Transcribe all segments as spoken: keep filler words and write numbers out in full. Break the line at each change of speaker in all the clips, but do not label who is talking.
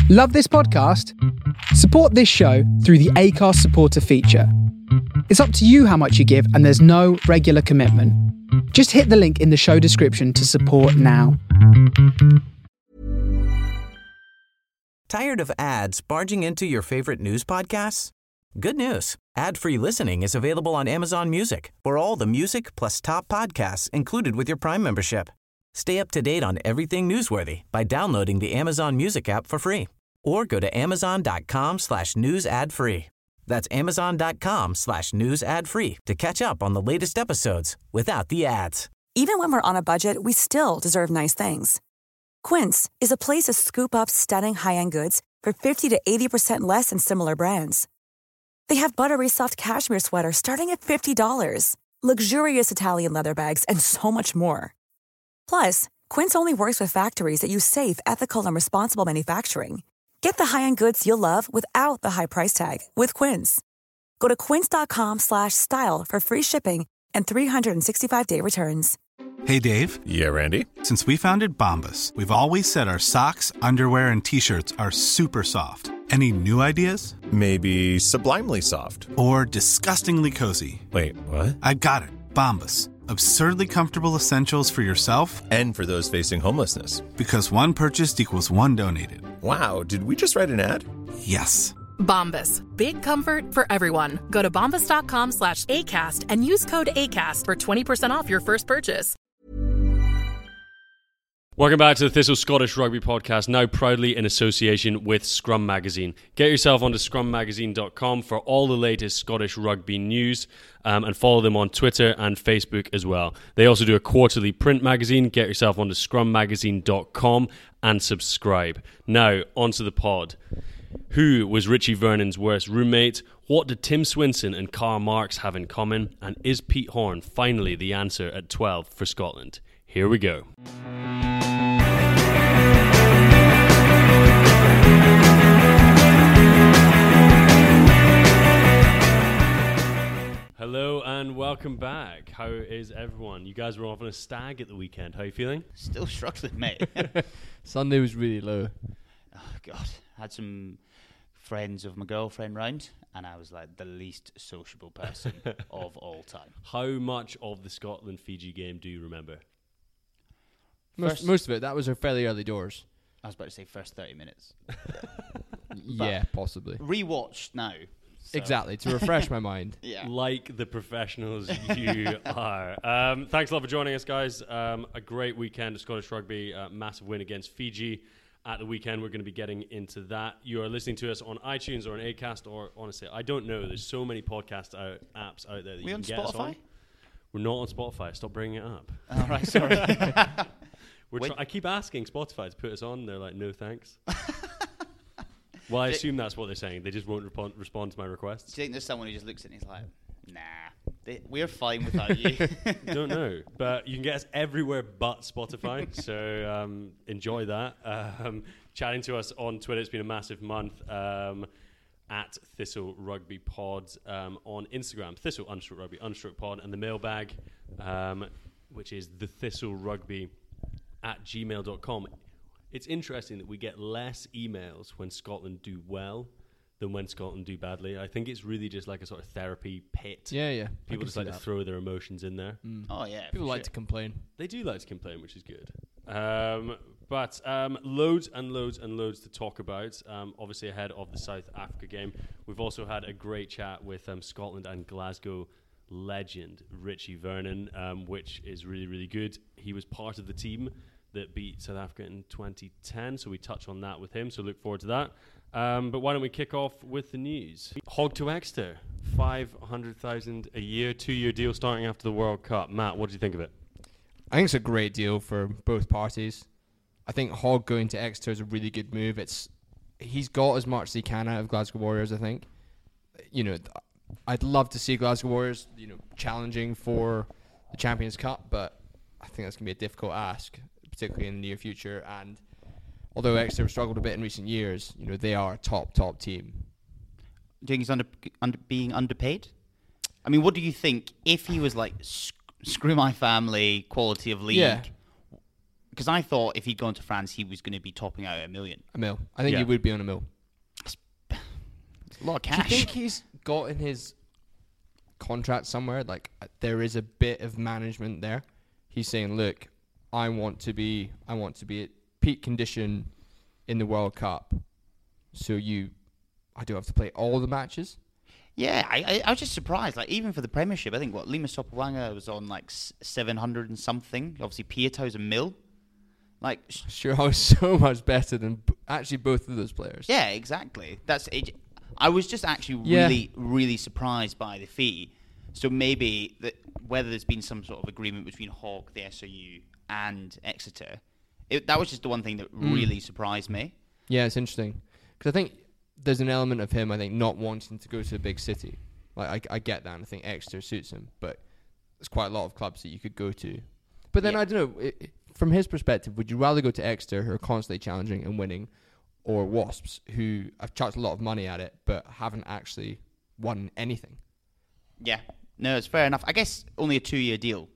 Love this podcast? Support this show through the Acast supporter feature. It's up to you how much you give, and there's no regular commitment. Just hit the link in the show description to support now.
Tired of ads barging into your favorite news podcasts? Good news. Ad-free listening is available on Amazon Music for all the music plus top podcasts included with your Prime membership. Stay up to date on everything newsworthy by downloading the Amazon Music app for free or go to amazon.com slash news ad free. That's amazon.com slash news ad free to catch up on the latest episodes without the ads.
Even when we're on a budget, we still deserve nice things. Quince is a place to scoop up stunning high-end goods for fifty to eighty percent less than similar brands. They have buttery soft cashmere sweaters starting at fifty dollars, luxurious Italian leather bags, and so much more. Plus, Quince only works with factories that use safe, ethical, and responsible manufacturing. Get the high-end goods you'll love without the high price tag with Quince. Go to quince.com slash style for free shipping and three sixty-five day returns.
Hey, Dave.
Yeah, Randy.
Since we founded Bombas, we've always said our socks, underwear, and T-shirts are super soft. Any new ideas?
Maybe sublimely soft.
Or disgustingly cozy.
Wait, what?
I got it. Bombas. Absurdly comfortable essentials for yourself
and for those facing homelessness.
Because one purchased equals one donated.
Wow, did we just write an ad?
Yes.
Bombas. Big comfort for everyone. Go to bombas.com slash ACAST and use code ACAST for twenty percent off your first purchase.
Welcome back to the Thistle Scottish Rugby Podcast, now proudly in association with Scrum Magazine. Get yourself onto scrum magazine dot com for all the latest Scottish rugby news, um, and follow them on Twitter and Facebook as well. They also do a quarterly print magazine. Get yourself onto scrum magazine dot com and subscribe. Now, onto the pod. Who was Richie Vernon's worst roommate? What did Tim Swinson and Karl Marx have in common? And is Pete Horne finally the answer at twelve for Scotland? Here we go. Hello and welcome back. How is everyone? You guys were off on a stag at the weekend. How are you feeling?
Still struggling, mate.
Sunday was really low.
Oh, God. I had some friends of my girlfriend round, and I was like the least sociable person of all time.
How much of the Scotland-Fiji game do you remember?
Most, most of it. That was our fairly early doors.
I was about to say first thirty minutes.
Yeah, possibly.
Rewatched now. So.
Exactly, to refresh my mind.
Yeah.
Like the professionals you are. Um, thanks a lot for joining us, guys. Um, a great weekend of Scottish rugby. Uh, massive win against Fiji at the weekend. We're going to be getting into that. You are listening to us on iTunes or on Acast, or honestly, I don't know. There's so many podcast out, apps out there that
we
you
on
can get
Spotify?
us on. We're not on Spotify. Stop bringing it up.
All right, sorry.
We're try- I keep asking Spotify to put us on. They're like, no thanks. Well, I assume that's what they're saying. They just won't respond respond to my requests.
Do you think there's someone who just looks at it and is like, nah, they, we're fine without you?
Don't know. But you can get us everywhere but Spotify. So um, enjoy that. Um, chatting to us on Twitter. It's been a massive month. Um, at Thistle Rugby Pod. Um, on Instagram, Thistle understroke rugby understroke pod. And the mailbag, um, which is the Thistle Rugby at gmail dot com. It's interesting that we get less emails when Scotland do well than when Scotland do badly. I think it's really just like a sort of therapy pit.
Yeah, yeah.
People just like that. to throw their emotions in there.
Mm.
Oh, yeah.
People like
sure.
to complain.
They do like to complain, which is good. Um, but um, loads and loads and loads to talk about. Um, obviously ahead of the South Africa game. We've also had a great chat with um, Scotland and Glasgow legend Richie Vernon, um, which is really, really good. He was part of the team that beat South Africa in twenty ten, so we touch on that with him, so look forward to that. Um, but why don't we kick off with the news? Hogg to Exeter, five hundred thousand a year, two-year deal starting after the World Cup. Matt, what do you think of it?
I think it's a great deal for both parties. I think Hogg going to Exeter is a really good move. It's he's got as much as he can out of Glasgow Warriors, I think. You know, I'd love to see Glasgow Warriors, you know, challenging for the Champions Cup, but I think that's going to be a difficult ask, particularly in the near future. And although Exeter have struggled a bit in recent years, you know, they are a top, top team.
Do you think he's under, under, being underpaid? I mean, what do you think if he was like, sc- screw my family, quality of league?
Yeah.
because I thought if he'd gone to France, he was going to be topping out at a million.
A mil. I think
Yeah.
he would be on a mil.
It's a lot of
Do you
cash.
think he's got in his contract somewhere, like, uh, there is a bit of management there? He's saying, look, I want to be, I want to be at peak condition in the World Cup. So you, I do have to play all the matches.
Yeah, I, I, I was just surprised. Like, even for the Premiership, I think, what, Lima Sopawanga was on, like, s- seven hundred and something. Obviously, Pieto's a mil. Like, sh-
Sure, I was so much better than b- actually both of those players.
yeah, exactly. That's it. I was just actually
Yeah.
really, really surprised by the fee. So maybe that whether there's been some sort of agreement between Hawk, the S O U, and Exeter, it, that was just the one thing that
Mm.
really surprised me.
Yeah, it's interesting because I think there's an element of him, I think, not wanting to go to a big city. Like I, I get that, and I think Exeter suits him, but there's quite a lot of clubs that you could go to. But then
Yeah.
I don't know. It, it- from his perspective, would you rather go to Exeter, who are constantly challenging and winning, or Wasps, who have chucked a lot of money at it but haven't actually won anything?
Yeah. No, it's fair enough. I guess only a two-year deal.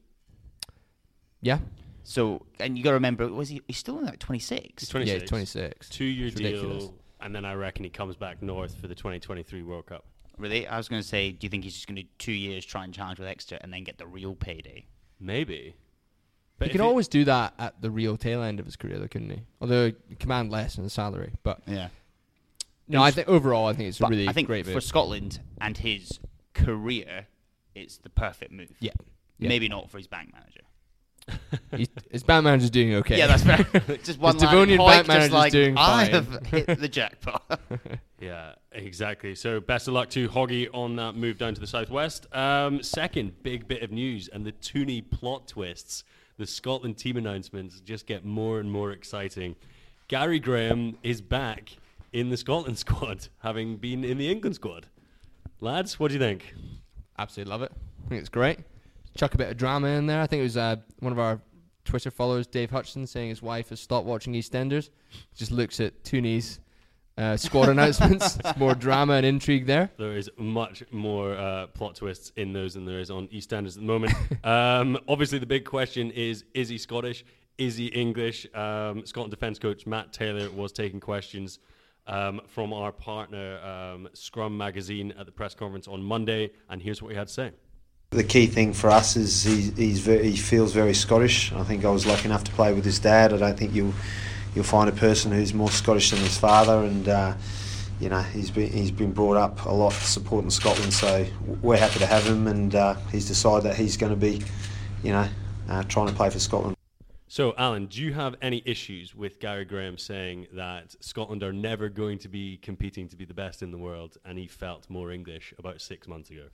Yeah,
So, and you got to remember, was he? He's still only like twenty-six.
He's twenty-six.
yeah, he's twenty-six.
Two-year
It's ridiculous.
deal, and then I reckon he comes back north for the twenty twenty-three World Cup.
Really? I was going to say, do you think he's just going to do two years try and challenge with Exeter and then get the real payday?
Maybe. But
He
if
could
it-
always do that at the real tail end of his career, though, couldn't he? Although he command less in the salary, but
Yeah.
no, I think overall, I think it's a
But
really
I think
great
for
move.
Scotland and his career, it's the perfect move.
Yeah. Yeah.
Maybe not for his bank manager.
He's, his bank manager's doing okay.
Yeah, that's fair. Just one
His
line.
Devonian
Hoyt
bank
just
manager's
like,
doing
I
fine.
have hit the jackpot.
Yeah, exactly. So best of luck to Hoggy on that move down to the southwest. Um, second big bit of news, and the Tooney plot twists. The Scotland team announcements just get more and more exciting. Gary Graham is back in the Scotland squad, having been in the England squad. Lads, what do you think?
Absolutely love it. I think it's great. Chuck a bit of drama in there. I think it was uh, one of our Twitter followers, Dave Hutchinson, saying his wife has stopped watching EastEnders. Just looks at Tooney's uh, squad announcements. It's more drama and intrigue there.
There is much more uh, plot twists in those than there is on EastEnders at the moment. um, obviously, the big question is, is he Scottish? Is he English? Um, Scotland defence coach Matt Taylor was taking questions um, from our partner um, Scrum Magazine at the press conference on Monday, and here's what he had to say.
The key thing for us is he, he's very, he feels very Scottish. I think I was lucky enough to play with his dad. I don't think you'll you'll find a person who's more Scottish than his father, and uh, you know he's been he's been brought up a lot supporting Scotland. So we're happy to have him, and uh, he's decided that he's going to be, you know, uh, trying to play for Scotland.
So, Alan, do you have any issues with Gary Graham saying that Scotland are never going to be competing to be the best in the world, and he felt more English about six months ago?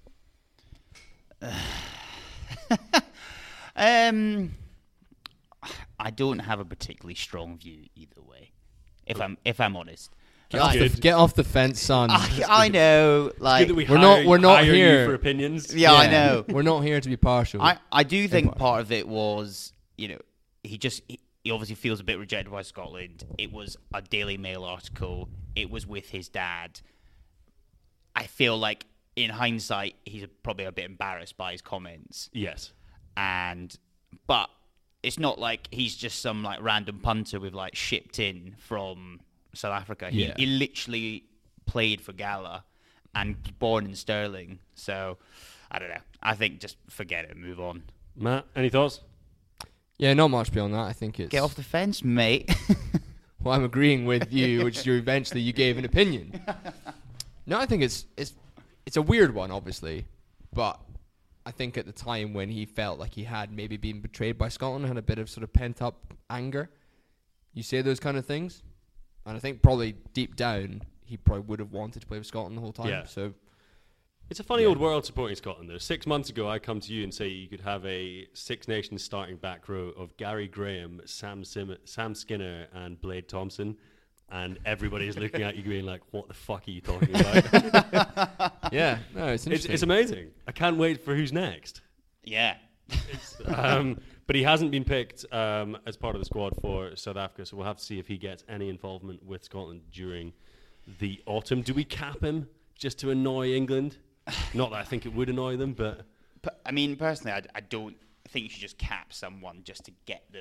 um, I don't have a particularly strong view either way. If I'm if I'm honest,
Get off, the, get off the fence, son.
I, I know, like
Good that we
We're
hire,
not- we're not
hire you
here.
for opinions.
yeah, I know.
We're not here to be partial.
I, I do think
Impartial.
part of it was, you know, he just he, he obviously feels a bit rejected by Scotland. It was a Daily Mail article. It was with his dad. I feel like in hindsight, he's probably a bit embarrassed by his comments.
Yes.
And but it's not like he's just some like random punter with like shipped in from South Africa. He,
Yeah.
he literally played for Gala and was born in Stirling. So I don't know. I think just forget it and move on.
Matt, any thoughts?
yeah, not much beyond that. I think it's.
Get off the fence, mate.
Well, I'm agreeing with you, which you eventually you gave an opinion. No, I think it's it's it's a weird one, obviously, but I think at the time when he felt like he had maybe been betrayed by Scotland, had a bit of sort of pent up anger. You say those kind of things, and I think probably deep down he probably would have wanted to play with Scotland the whole time.
Yeah.
So
It's a funny
Yeah.
old world supporting Scotland, though. Six months ago, I come to you and say you could have a Six Nations starting back row of Gary Graham, Sam Sim- Sam Skinner, and Blade Thompson, and everybody's looking at you going like, what the fuck are you talking about?
yeah, no, it's
it's,
interesting.
it's amazing. I can't wait for who's next.
yeah.
Um, but he hasn't been picked um, as part of the squad for South Africa, so we'll have to see if he gets any involvement with Scotland during the autumn. Do we cap him just to annoy England? Not that I think it would annoy them, but
But, I mean, personally, I, I don't think you should just cap someone just to get them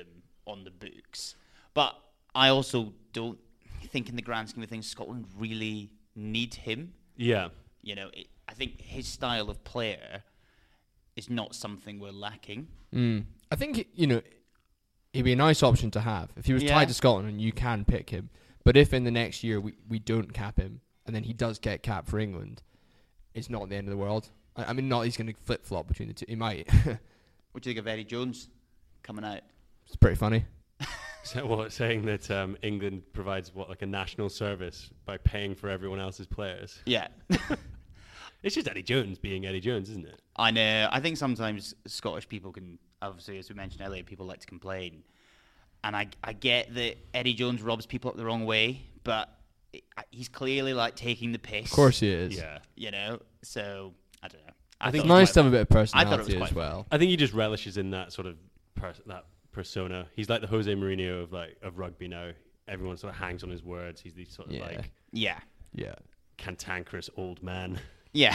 on the books. But I also don't think in the grand scheme of things Scotland really need him.
Yeah.
You know, it, I think his style of player is not something we're lacking.
Mm. I think, you know, he'd be a nice option to have. If he was
Yeah.
tied to Scotland, and you can pick him. But if in the next year we, we don't cap him, and then he does get capped for England, it's not the end of the world. I, I mean, not he's going to flip-flop between the two. He might.
What do you think of Eddie Jones coming out?
It's pretty funny.
So what, saying that um, England provides what, like a national service by paying for everyone else's players?
Yeah.
It's just Eddie Jones being Eddie Jones, isn't it?
I know. I think sometimes Scottish people can, obviously, as we mentioned earlier, people like to complain. And I, I get that Eddie Jones robs people up the wrong way, but it, he's clearly like taking the piss.
Of course he is.
Yeah.
You know? So, I don't know. I,
I think
thought it
Nice
was
to have a bit of
I thought it
personality
was
as
quite
well.
I think he just relishes in that sort of pers- that persona. He's like the Jose Mourinho of like of rugby now. Everyone sort of hangs on his words. He's the sort of
Yeah.
like
Yeah.
Yeah.
cantankerous old man.
Yeah.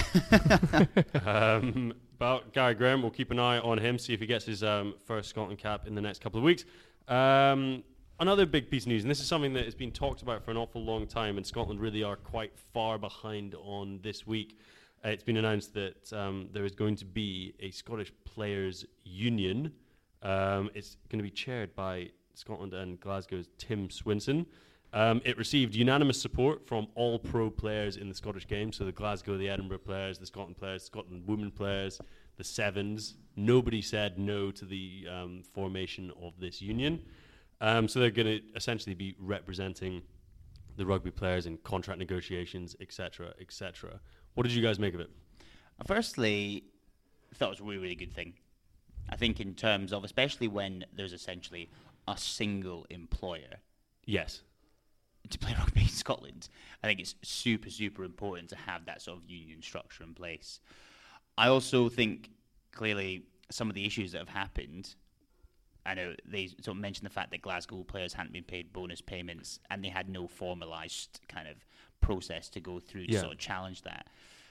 um, but Gary Graham, we'll keep an eye on him, see if he gets his um, first Scotland cap in the next couple of weeks. Um, another big piece of news, and this is something that has been talked about for an awful long time, and Scotland really are quite far behind on this week. Uh, it's been announced that um, there is going to be a Scottish Players Union. Um, it's going to be chaired by Scotland and Glasgow's Tim Swinson. Um, it received unanimous support from all pro players in the Scottish game, so the Glasgow, the Edinburgh players, the Scotland players, Scotland women players, the Sevens. Nobody said no to the um, formation of this union. Um, so they're going to essentially be representing the rugby players in contract negotiations, et cetera, et cetera. What did you guys make of it?
Firstly, I thought it was a really, really good thing. I think in terms of, especially when there's essentially a single employer
Yes.
to play rugby in Scotland, I think it's super, super important to have that sort of union structure in place. I also think, clearly, some of the issues that have happened, I know they sort of mentioned the fact that Glasgow players hadn't been paid bonus payments and they had no formalised kind of process to go through to
Yeah.
sort of challenge that.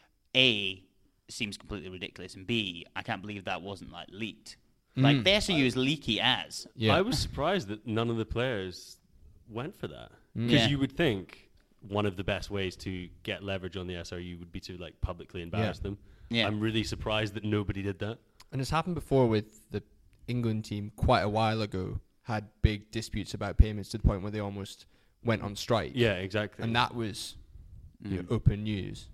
A, seems completely ridiculous, and B, I can't believe that wasn't like leaked. Like,
Mm.
the S R U is leaky as.
Yeah.
I was surprised that none of the players went for that. Because
Yeah.
you would think one of the best ways to get leverage on the S R U would be to like publicly embarrass
Yeah.
them.
Yeah.
I'm really surprised that nobody did that.
And it's happened before with the England team quite a while ago, had big disputes about payments to the point where they almost went on strike.
Yeah, exactly.
And that was you know,
Mm.
open news.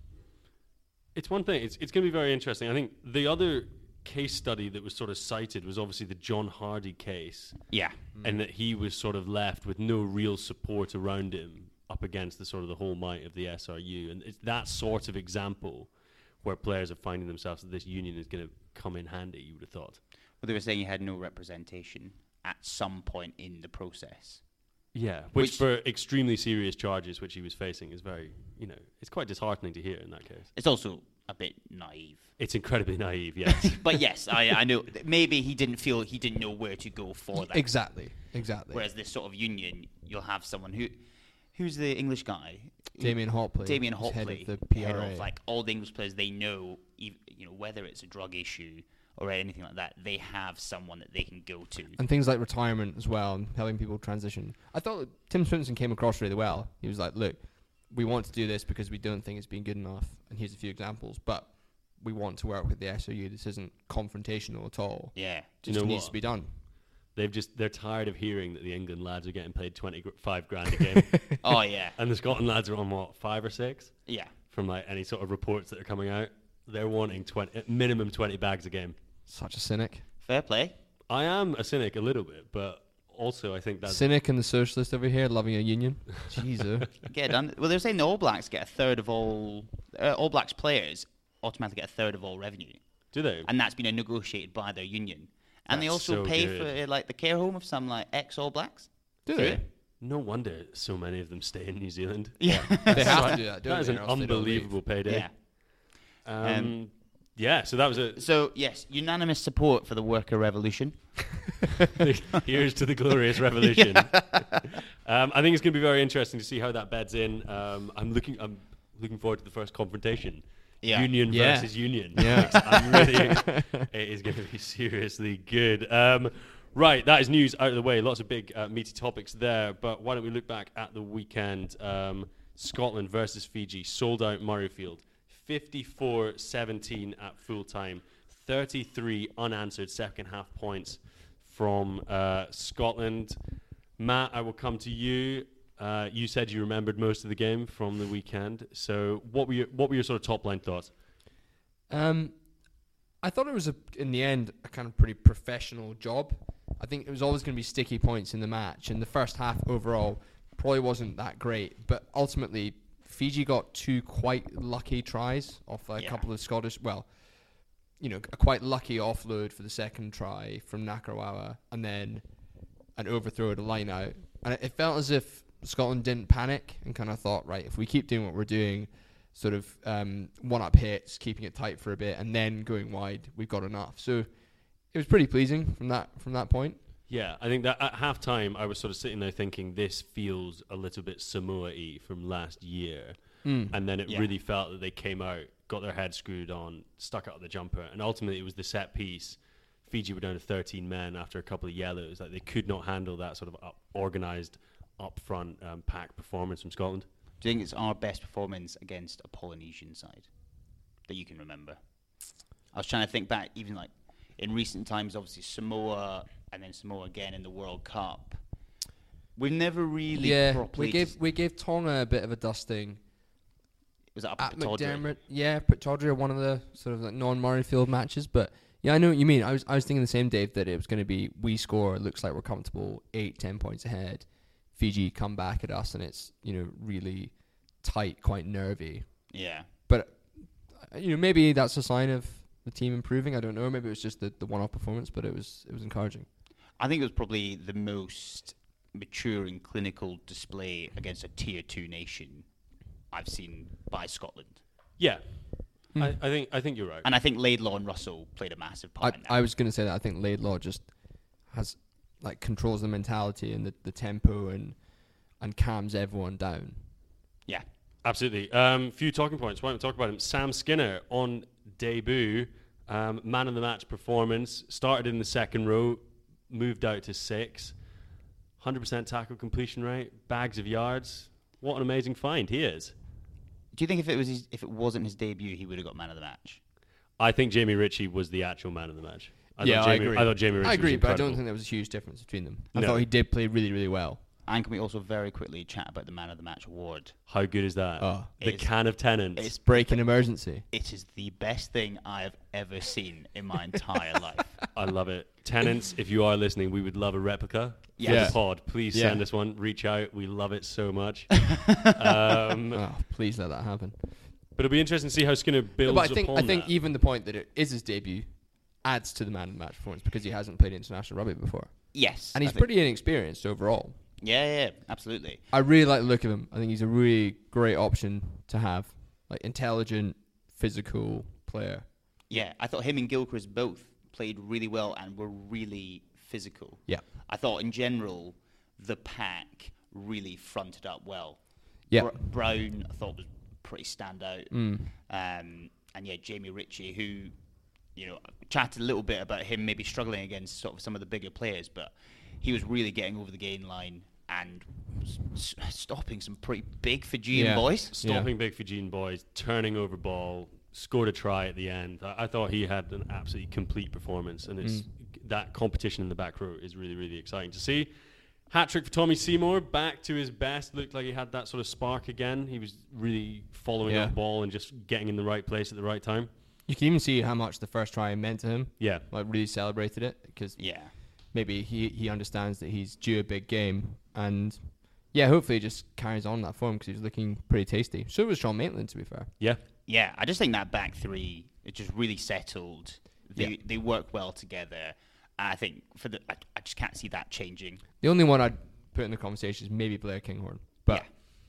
It's one thing. It's it's going to be very interesting. I think the other case study that was sort of cited was obviously the John Hardy case,
Yeah.
and that he was sort of left with no real support around him up against the sort of the whole might of the S R U. And it's that sort of example where players are finding themselves that this union is going to come in handy, you would have thought.
Well, they were saying he had no representation at some point in the process.
Yeah, which,
Which-
for extremely serious charges which he was facing is very, you know, it's quite disheartening to hear in that case.
It's also a bit naive.
It's incredibly naive, yes.
But yes, I, I know. Maybe he didn't feel he didn't know where to go for that.
Exactly. Exactly.
Whereas this sort of union, you'll have someone who, who's the English guy?
Damien Hopley.
Damien
who's head
Hopley,
of the P
head
R A.
of, like all the English players, they know, ev- you know, whether it's a drug issue or anything like that, they have someone that they can go to.
And things like retirement as well, and helping people transition. I thought that Tim Swinson came across really well. He was like, look, we want to do this because we don't think it's been good enough, and here's a few examples, but we want to work with the S O U. This isn't confrontational at all.
Yeah.
It
Do you
just
know
needs
what?
to be done.
They've just they're tired of hearing that the England lads are getting paid twenty-five grand a game,
Oh yeah.
and the Scotland lads are on what, five or six?
Yeah.
From like any sort of reports that are coming out, they're wanting twenty, minimum twenty bags a game.
Such a cynic.
Fair play.
I am a cynic a little bit, but also I think that's
Cynic and the socialist over here loving a union. Jesus.
Get it done. Well, they're saying the All Blacks get a third of all uh, All Blacks players automatically get a third of all revenue,
do they?
and that's been negotiated by their union. And they
That's
also
so
pay
good.
for uh, like the care home of some like ex All Blacks.
Do
Yeah.
they?
No wonder so many of them stay in New Zealand.
Yeah.
They have to do that, don't
That is
they,
an
or else they don't leave.
unbelievable payday.
Yeah.
Um,
Um,
yeah, so that was a
So yes, unanimous support for the worker revolution.
here's to the glorious revolution. um, I think it's going to be very interesting to see how that beds in. Um, I'm looking. I'm looking forward to the first confrontation.
Yeah.
Union
Yeah.
versus union.
Yeah.
I'm really. It is going to be seriously good. Um, Right, that is news out of the way. Lots of big uh, meaty topics there. But why don't we look back at the weekend? Um, Scotland versus Fiji, sold out Murrayfield, fifty-four seventeen at full time, thirty-three unanswered second half points from uh, Scotland. Matt, I will come to you. Uh, you said you remembered most of the game from the weekend. So, what were your, what were your sort of top line thoughts?
Um, I thought it was a, in the end a kind of pretty professional job. I think it was always going to be sticky points in the match, and the first half overall probably wasn't that great. But ultimately, Fiji got two quite lucky tries off a
Yeah.
couple of Scottish. Well, you know, a quite lucky offload for the second try from Nakarawa, and then an overthrow at a line out. And it, it felt as if Scotland didn't panic and kind of thought, right, if we keep doing what we're doing, sort of um, one-up hits, keeping it tight for a bit, and then going wide, we've got enough. So it was pretty pleasing from that from that point.
Yeah, I think that at halftime I was sort of sitting there thinking this feels a little bit Samoa-y from last year.
Mm.
And then it
Yeah.
really felt that they came out, got their head screwed on, stuck out the jumper, and ultimately it was the set piece. Fiji were down to thirteen men after a couple of yellows. Like they could not handle that sort of up, organised, up-front um, pack performance from Scotland.
Do you think it's our best performance against a Polynesian side that you can remember? I was trying to think back, even like in recent times, obviously Samoa and then Samoa again in the World Cup. We've never really
yeah,
properly...
we gave we gave Tonga a bit of a dusting.
Was that up
At
at Pittodrie?
McDermott, yeah, Pittodrie, one of the sort of like non-Murrayfield matches, but yeah, I know what you mean. I was I was thinking the same, Dave, that it was going to be we score, it looks like we're comfortable, eight, ten points ahead. Fiji come back at us, and it's, you know, really tight, quite nervy.
Yeah.
But uh, you know, maybe that's a sign of the team improving. I don't know. Maybe it was just the, the one-off performance, but it was it was encouraging.
I think it was probably the most mature and clinical display against a tier two nation I've seen by Scotland.
Yeah,
Hmm.
I, I think I think you're right.
And I think Laidlaw and Russell played a massive part
I,
in that.
I was going to say that. I think Laidlaw just has like controls the mentality and the, the tempo and and calms everyone down.
Yeah.
Absolutely. Um, few talking points. Why don't we talk about him? Sam Skinner on debut, um, man of the match performance. Started in the second row, moved out to six. one hundred percent tackle completion rate, bags of yards. What an amazing find he is.
Do you think if it was his, if it wasn't his debut, he would have got man of the match?
I think Jamie Ritchie was the actual man of the match. I
yeah,
thought Jamie,
I agree.
I thought Jamie Ritchie
I agree,
was
but I
incredible.
don't think there was a huge difference between them. I
No.
thought he did play really, really well.
And can we also very quickly chat about the man of the match award?
How good is that?
Oh,
the
it's-
can of Tennant.
It's
Breaking emergency.
It is the best thing I have ever seen in my entire life.
I love it. Tenants, if you are listening, we would love a replica for
Yes.
the pod. Please
Yeah.
send us one. Reach out. We love it so much. um,
Oh, please let that happen.
but it'll be interesting to see how Skinner builds
But I think
upon
I think
that.
even the point that it is his debut adds to the man of the match performance because he hasn't played international rugby before,
Yes.
and he's
I think-
pretty inexperienced overall.
Yeah, yeah, absolutely.
I really like the look of him. I think he's a really great option to have, like intelligent, physical player.
Yeah, I thought him and Gilchrist both played really well and were really physical.
Yeah.
I thought in general the pack really fronted up well.
Yeah.
Br- Brown I thought was pretty standout.
Mm.
Um, and yeah, Jamie Ritchie, who, you know, chatted a little bit about him maybe struggling against sort of some of the bigger players, but he was really getting over the gain line and s- s- stopping some pretty big Fijian
Yeah.
boys.
Stopping big Fijian boys, turning over ball, scored a try at the end. I, I thought he had an absolutely complete performance, and it's
Mm.
that competition in the back row is really, really exciting to see. Hat trick for Tommy Seymour, back to his best. Looked like he had that sort of spark again. He was really following
Yeah.
up ball and just getting in the right place at the right time.
You can even see how much the first try meant to him.
Yeah.
Like really celebrated it because
Yeah.
maybe he, he understands that he's due a big game, and yeah, hopefully he just carries on that form because he was looking pretty tasty. So was Sean Maitland, to be fair.
Yeah.
Yeah, I just think that back three, it just really settled. They
Yeah.
they work well together. And I think for the, I, I just can't see that changing.
The only one I'd put in the conversation is maybe Blair Kinghorn, but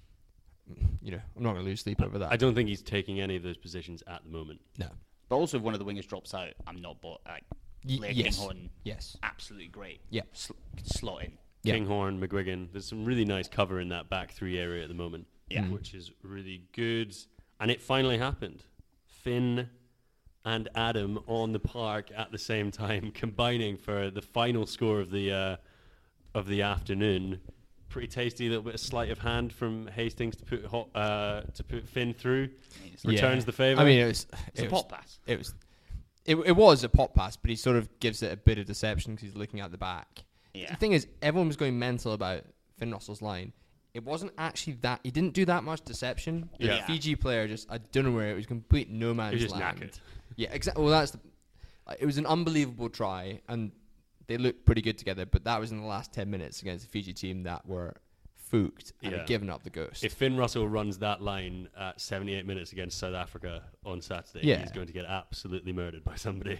you know, I'm not going to lose sleep over that.
I don't think he's taking any of those positions at the moment.
No.
But also, if one of the wingers drops out, I'm not bought. Like,
Y-
Blair
yes.
Kinghorn,
Yes.
absolutely great.
Yeah.
Sl- slot in.
Yeah.
Kinghorn, McGuigan. There's some really nice cover in that back three area at the moment,
Yeah.
which is really good. And it finally happened. Finn and Adam on the park at the same time, combining for the final score of the uh, of the afternoon. Pretty tasty, little bit of sleight of hand from Hastings to put hot, uh, to put Finn through. Returns
yeah.
the favour.
I mean, it was
it's
it
a
was,
pot pass.
It was it, it was a pot pass, but he sort of gives it a bit of deception because he's looking at the back.
Yeah.
The thing is, everyone was going mental about Finn Russell's line. It wasn't actually that he didn't do that much deception. The
Yeah.
Fiji player just I don't know where it was complete no man's
He was just
land.
knackered.
Yeah, exactly. Well, that's the, like, it was an unbelievable try, and they looked pretty good together. But that was in the last ten minutes against the Fiji team that were fooked and
Yeah.
had given up the ghost.
If Finn Russell runs that line at seventy-eight minutes against South Africa on Saturday,
Yeah.
he's going to get absolutely murdered by somebody.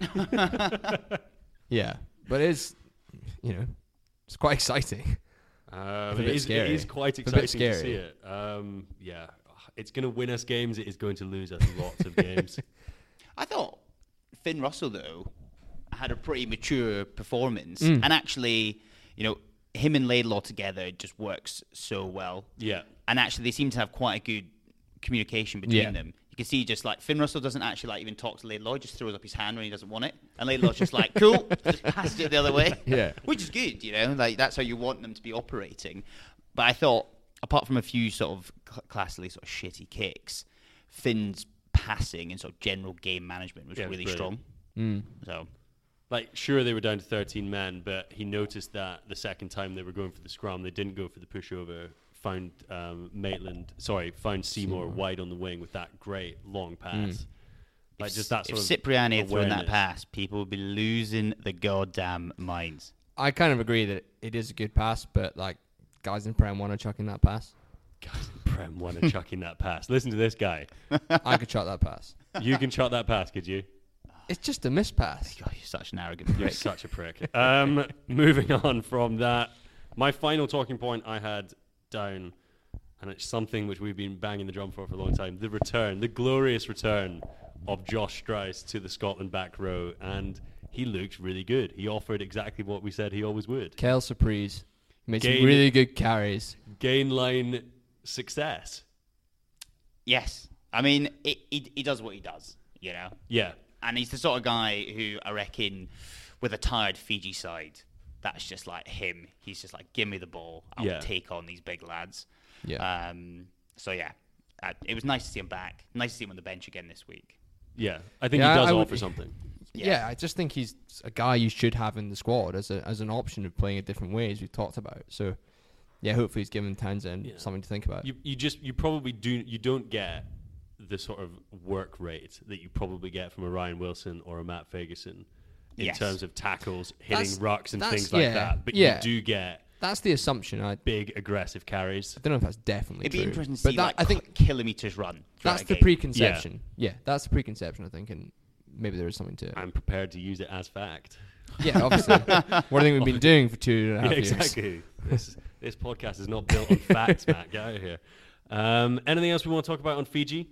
Yeah, but it's you know it's quite exciting.
Um,
It's a
it,
bit
is, it
scary.
is quite
It's a bit
exciting to
scary.
see it. Um, yeah, it's going to win us games. It is going to lose us lots of games.
I thought Finn Russell, though, had a pretty mature performance.
Mm.
And actually, you know, him and Laidlaw together just works so well.
Yeah.
And actually, they seem to have quite a good communication between
Yeah.
them. You can see just like Finn Russell doesn't actually like even talk to Laidlaw. He just throws up his hand when he doesn't want it. And Laidlaw's just like, cool, just passes it the other way.
Yeah.
Which is good, you know, like that's how you want them to be operating. But I thought, apart from a few sort of cl- classically sort of shitty kicks, Finn's passing and sort of general game management was
Yeah,
really
brilliant.
strong. So,
Like, sure, they were down to thirteen men, but he noticed that the second time they were going for the scrum, they didn't go for the pushover. Found um, Maitland, sorry, found Seymour,
Seymour.
wide on the wing with that great long pass.
Mm.
Like
if,
just that
if
sort of
Cipriani had thrown that
awareness.
pass, people would be losing the goddamn minds.
I kind of agree that it is a good pass, but like guys in Prem one are chucking that pass.
Guys in Prem one are chucking that pass. Listen to this guy.
I could chuck that pass.
You can chuck that pass, could you?
It's just a miss pass.
God, you're such an arrogant
You're
prick.
such a prick. Um, moving on from that, my final talking point I had down, and it's something which we've been banging the drum for for a long time, the return, the glorious return of Josh Strauss to the Scotland back row, and he looked really good. He offered exactly what we said he always would.
Kel Surprise made
Gain-
some really good carries.
Gain line success.
Yes. I mean, it, he, he does what he does, you know?
Yeah.
And he's the sort of guy who I reckon, with a tired Fiji side, that's just like him. He's just like, give me the ball. I'll
Yeah.
take on these big lads.
Yeah.
Um, so, yeah. Uh, it was nice to see him back. Nice to see him on the bench again this week.
Yeah. I think
Yeah,
he does
I would-
offer something.
Yeah.
Yeah.
I just think he's a guy you should have in the squad as a as an option of playing a different way, as we've talked about. So, yeah, hopefully he's given Townsend
Yeah.
something to think about.
You you just you probably do you don't get the sort of work rate that you probably get from a Ryan Wilson or a Matt Ferguson in
Yes.
terms of tackles, hitting
That's-
rucks and
that's-
things like
yeah,
that. But
yeah.
you do get
That's the assumption. I, I
big aggressive carries.
don't know if that's definitely
It'd be
true.
interesting to
but
see,
that,
like,
I think
ki- kilometres run. throughout
that's
a
the
game.
preconception. Yeah. that's the preconception, I think, and maybe there is something to it.
I'm prepared to use it as fact.
Yeah, obviously. What I think we've been doing for two and a half
Yeah,
years.
exactly. this this podcast is not built on facts, Matt. Get out of here. Um, anything else we want to talk about on Fiji?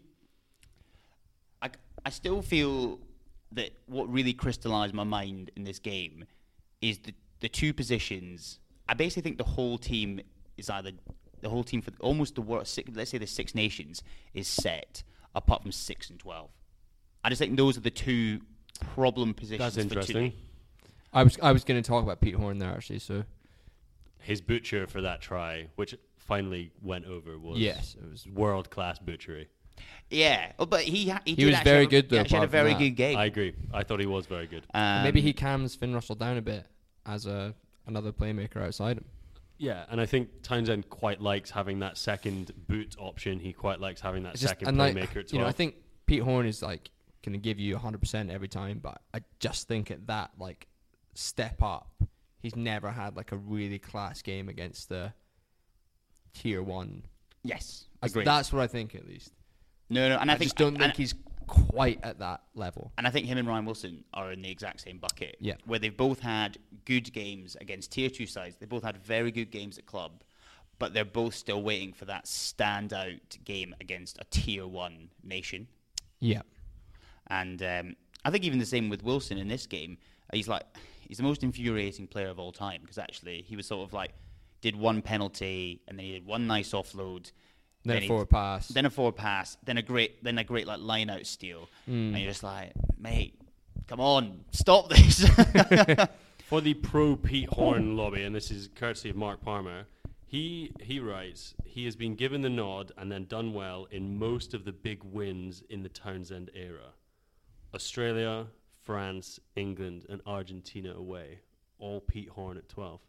I, I still feel that what really crystallised my mind in this game is the, the two positions. I basically think the whole team is either the whole team for almost the world. Six, let's say the Six Nations is set, apart from six and twelve. I just think those are the two problem positions.
That's
for
interesting.
today.
I was I was going to talk about Pete Horn there actually. So
His butcher for that try, which finally went over, was
yes, it was.
world class butchery.
Yeah, oh, but he ha- he,
He
did
was
actually
very
have a-
good,
He
though,
actually had a
apart from
very
that.
good game.
I agree. I thought he was very good.
Um,
Maybe he calms Finn Russell down a bit as a another playmaker outside him.
Yeah, and I think Townsend quite likes having that second boot option. He quite likes having that
It's just-
second
and like,
playmaker at
you know, I
twelve.
think Pete Horn is like going to give you one hundred percent every time, but I just think at that like step up, he's never had like a really class game against the tier one.
yes,
As-
agree.
That's what I think at least.
No, no, and I,
I,
think
just don't
and-
think he's quite at that level.
And I think him and Ryan Wilson are in the exact same bucket.
Yeah.
Where they've both had good games against tier two sides. They both had very good games at club, but they're both still waiting for that standout game against a tier one nation.
Yeah.
And um, I think even the same with Wilson in this game. He's like, he's the most infuriating player of all time because actually he was sort of like, did one penalty and then he did one nice offload.
Then, then a forward
he,
pass.
Then a forward pass. Then a great, then a great like line out steal,
mm.
and you're just like, mate, come on, stop this.
For the pro Pete Horn lobby, and this is courtesy of Mark Palmer, he he writes, he has been given the nod and then done well in most of the big wins in the Townsend era. Australia, France, England, and Argentina away. All Pete Horn at twelve.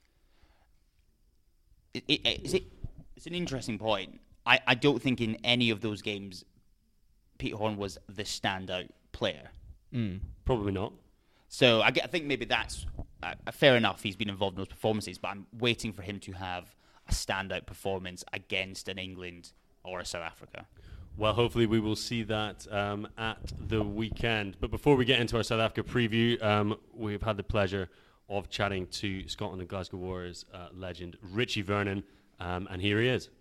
It, it, is it, it's an interesting point. I, I don't think in any of those games Pete Horn was the standout player.
Mm.
Probably not.
So I, get, I think maybe that's uh, fair enough. He's been involved in those performances, but I'm waiting for him to have a standout performance against an England or a South Africa.
Well, hopefully we will see that um, at the weekend. But before we get into our South Africa preview, um, we've had the pleasure of chatting to Scotland and Glasgow Warriors uh, legend Richie Vernon, um, and here he is.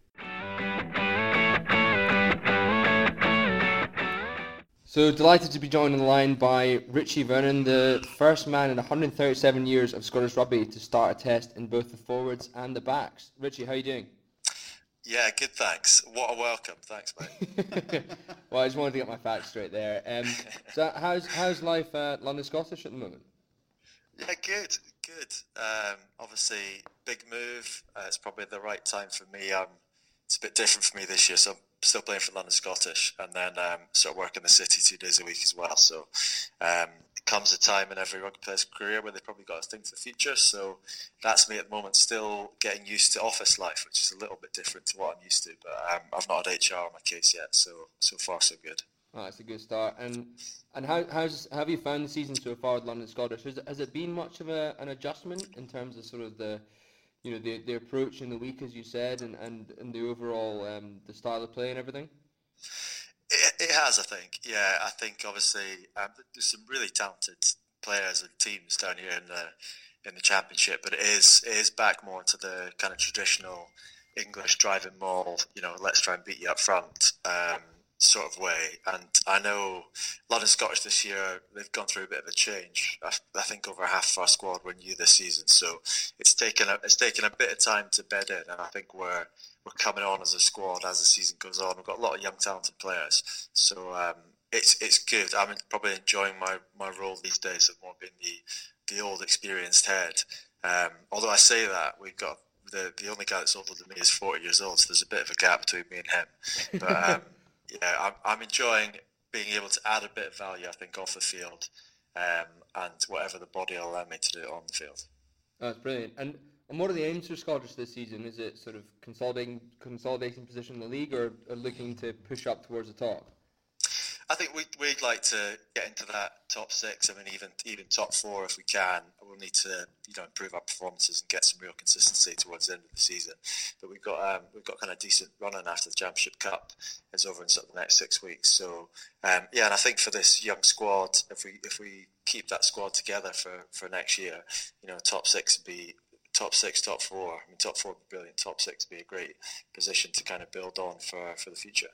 So delighted to be joined on the line by Richie Vernon, the first man in one hundred thirty-seven years of Scottish rugby to start a test in both the forwards and the backs. Richie, how are you doing?
Yeah, good, thanks. What a welcome. Thanks, mate.
Well, I just wanted to get my facts straight there. Um, so how's how's life at London Scottish at the moment?
Yeah, good, good. Um, obviously, big move. Uh, it's probably the right time for me. Um, it's a bit different for me this year, so I'm still playing for London Scottish, and then um, sort of work in the city two days a week as well. So um, it comes a time in every rugby player's career where they've probably got to think for the future. So that's me at the moment, still getting used to office life, which is a little bit different to what I'm used to. But um, I've not had H R on my case yet, so so far so good.
Oh, that's a good start. And and how how's have you found the season so far with London Scottish? Has it, has it been much of a, an adjustment in terms of sort of the, you know, the the approach in the week, as you said, and, and, and the overall um, the style of play and everything?
It, it has, I think. Yeah, I think obviously um, there's some really talented players and teams down here in the in the championship, but it is it is back more to the kind of traditional English driving maul. You know, let's try and beat you up front. Um, sort of way. And I know London Scottish this year, they've gone through a bit of a change. I, I think over half of our squad were new this season, so it's taken a, it's taken a bit of time to bed in, and I think we're we're coming on as a squad as the season goes on. We've got a lot of young talented players, so um, it's it's good. I'm probably enjoying my, my role these days of more being the, the old experienced head. Um, although I say that, we've got the, the only guy that's older than me is forty years old, so there's a bit of a gap between me and him. But um, yeah, I'm, I'm enjoying being able to add a bit of value, I think, off the field, um, and whatever the body will allow me to do on the field.
That's brilliant. And and what are the aims for Scottish this season? Is it sort of consolidating consolidating position in the league, or, or looking to push up towards the top?
I think we'd, we'd like to get into that top six. I mean, even even top four if we can. We'll need to, you know, improve our performances and get some real consistency towards the end of the season. But we've got um, we've got kind of decent running after the Championship Cup is over in sort of the next six weeks. So um, yeah, and I think for this young squad, if we if we keep that squad together for, for next year, you know, top six would be top six, top four. I mean, top four would be brilliant. Top six would be a great position to kind of build on for, for the future.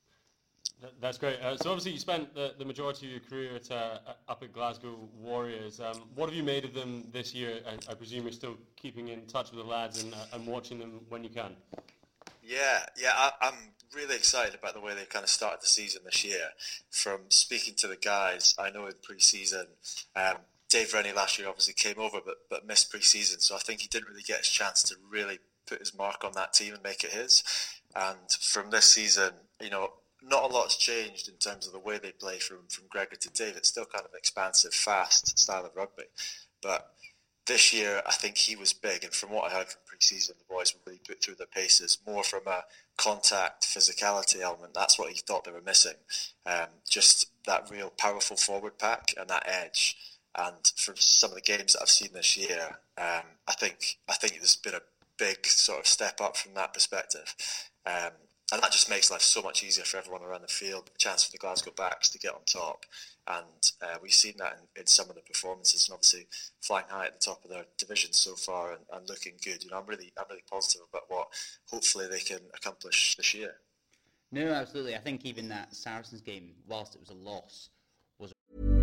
That's great. Uh, so obviously you spent the, the majority of your career at, uh, up at Glasgow Warriors. Um, what have you made of them this year? I, I presume you're still keeping in touch with the lads and, uh, and watching them when you can.
Yeah, yeah, I, I'm really excited about the way they kind of started the season this year. From speaking to the guys, I know in pre-season, um, Dave Rennie last year obviously came over but, but missed pre-season, so I think he didn't really get his chance to really put his mark on that team and make it his. And from this season, you know, not a lot's changed in terms of the way they play from, from Gregor to Dave. It's still kind of expansive, fast style of rugby. But this year, I think he was big. And from what I heard from pre-season, the boys were really put through their paces, more from a contact, physicality element. That's what he thought they were missing. Um, just that real powerful forward pack and that edge. And from some of the games that I've seen this year, um, I think I think there's been a big sort of step up from that perspective. Um, And that just makes life so much easier for everyone around the field. A chance for the Glasgow backs to get on top. And uh, we've seen that in, in some of the performances, and obviously flying high at the top of their division so far and, and looking good. You know, I'm really, I'm really positive about what hopefully they can accomplish this year.
No, absolutely. I think even that Saracens game, whilst it was a loss, was.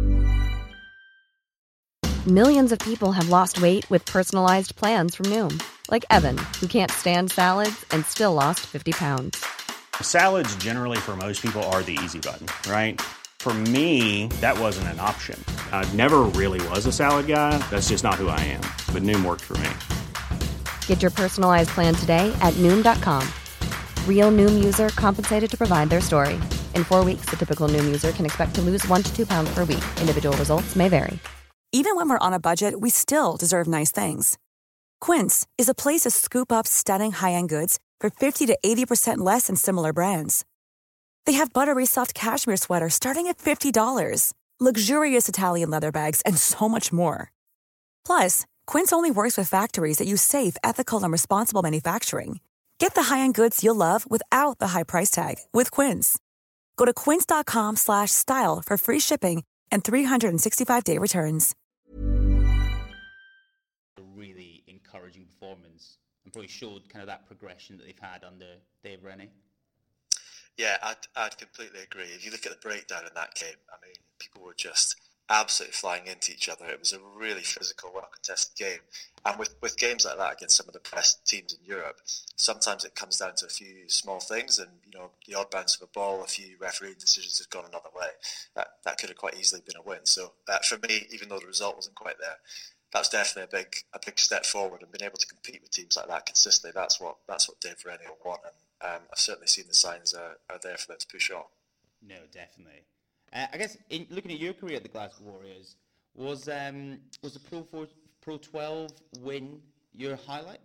Millions of people have lost weight with personalized plans from Noom, like Evan, who can't stand salads and still lost fifty pounds.
Salads generally for most people are the easy button, right? For me, that wasn't an option. I never really was a salad guy. That's just not who I am. But Noom worked for me.
Get your personalized plan today at Noom dot com. Real Noom user compensated to provide their story. In four weeks, the typical Noom user can expect to lose one to two pounds per week. Individual results may vary.
Even when we're on a budget, we still deserve nice things. Quince is a place to scoop up stunning high-end goods for fifty to eighty percent less than similar brands. They have buttery soft cashmere sweaters starting at fifty dollars, luxurious Italian leather bags, and so much more. Plus, Quince only works with factories that use safe, ethical, and responsible manufacturing. Get the high-end goods you'll love without the high price tag with Quince. Go to quince dot com slash style for free shipping and three sixty-five day returns.
A really encouraging performance and probably showed kind of that progression that they've had under Dave Rennie.
Yeah, I'd, I'd completely agree. If you look at the breakdown in that game, I mean, people were just absolutely flying into each other. It was a really physical, well-contested game. And with, with games like that against some of the best teams in Europe, sometimes it comes down to a few small things and, you know, the odd bounce of a ball, a few referee decisions have gone another way. That that could have quite easily been a win. So uh, for me, even though the result wasn't quite there, that was definitely a big a big step forward, and being able to compete with teams like that consistently, that's what that's what Dave Rennie will want. And um, I've certainly seen the signs are, are there for them to push on.
No, definitely. Uh, I guess in looking at your career at the Glasgow Warriors, was um, was the Pro four, Pro twelve win your highlight?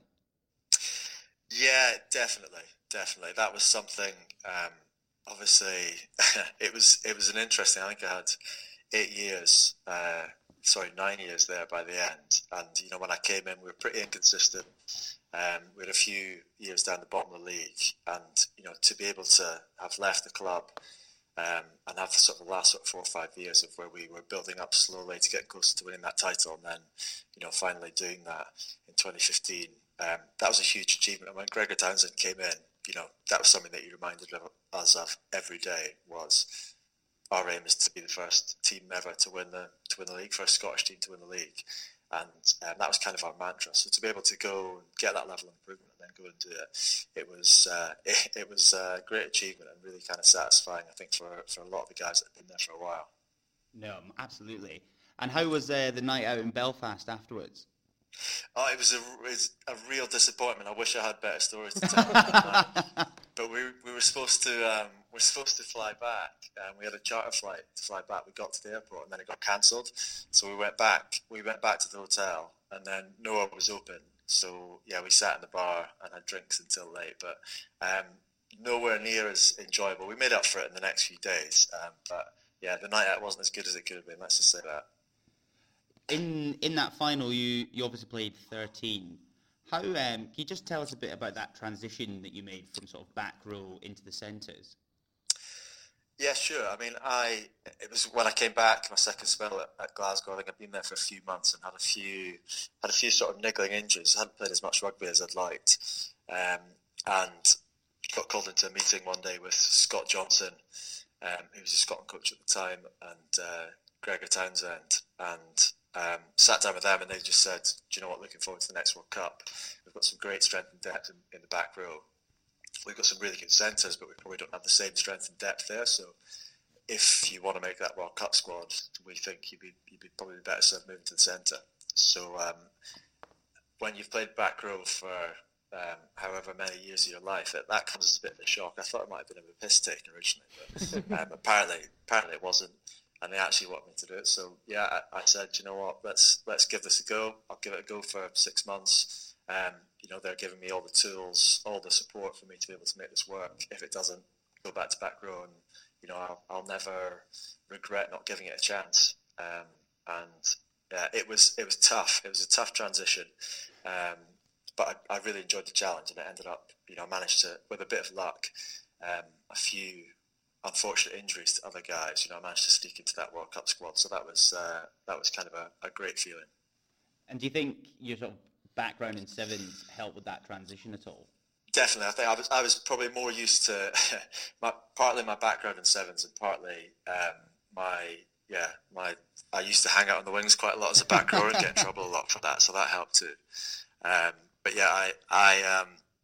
Yeah, definitely, definitely. That was something. Um, obviously, it was it was an interesting. I think I had eight years, uh, sorry, nine years there by the end. And you know, when I came in, we were pretty inconsistent. Um, we had a few years down the bottom of the league, and you know, to be able to have left the club. Um, and have sort of the last sort of four or five years of where we were building up slowly to get closer to winning that title, and then, you know, finally doing that in twenty fifteen. Um, that was a huge achievement. And when Gregor Townsend came in, you know, that was something that he reminded us of every day. Was our aim is to be the first team ever to win the to win the league, first Scottish team to win the league, and um, that was kind of our mantra. So to be able to go and get that level of improvement and then go and do it, it was uh, it, it was a great achievement and really kind of satisfying, I think, for for a lot of the guys that have been there for a while.
No, absolutely. And how was uh, the night out in Belfast afterwards?
Oh, it was a, it was a real disappointment. I wish I had better stories to tell. But we we were supposed to um, we were supposed to fly back, and we had a charter flight to fly back. We got to the airport, and then it got cancelled. So we went back. We went back to the hotel, and then nowhere was open. So yeah, we sat in the bar and had drinks until late. But um, nowhere near as enjoyable. We made up for it in the next few days. Um, but yeah, the night out wasn't as good as it could have been. Let's just say that.
In in that final, you, you obviously played thirteen. How um, can you just tell us a bit about that transition that you made from sort of back row into the centres?
Yeah, sure. I mean, I it was when I came back my second spell at, at Glasgow. I think I'd been there for a few months and had a few had a few sort of niggling injuries. I hadn't played as much rugby as I'd liked, um, and got called into a meeting one day with Scott Johnson, um, who was a Scotland coach at the time, and uh, Gregor Townsend, and Um, sat down with them, and they just said, do you know what, looking forward to the next World Cup. We've got some great strength and depth in, in the back row. We've got some really good centres, but we probably don't have the same strength and depth there. So if you want to make that World Cup squad, we think you'd be, you'd be probably better served moving to the centre. So um, when you've played back row for um, however many years of your life, it, that comes as a bit of a shock. I thought it might have been a bit of a piss take originally, but um, apparently, apparently it wasn't. And they actually want me to do it. So yeah, I, I said, you know what, let's let's give this a go. I'll give it a go for six months. Um, you know, they're giving me all the tools, all the support for me to be able to make this work. If it doesn't, go back to back row, and you know, I'll, I'll never regret not giving it a chance. Um, and yeah, it was it was tough. It was a tough transition, um, but I, I really enjoyed the challenge, and it ended up, you know, I managed to, with a bit of luck, um, a few unfortunate injuries to other guys, you know, I managed to sneak into that World Cup squad. So that was uh, that was kind of a, a great feeling.
And do you think your sort of background in sevens helped with that transition at all?
Definitely. I think I was I was probably more used to my, partly my background in sevens, and partly um, my yeah my I used to hang out on the wings quite a lot as a back rower and get in trouble a lot for that. So that helped too. Um, but yeah, I I um,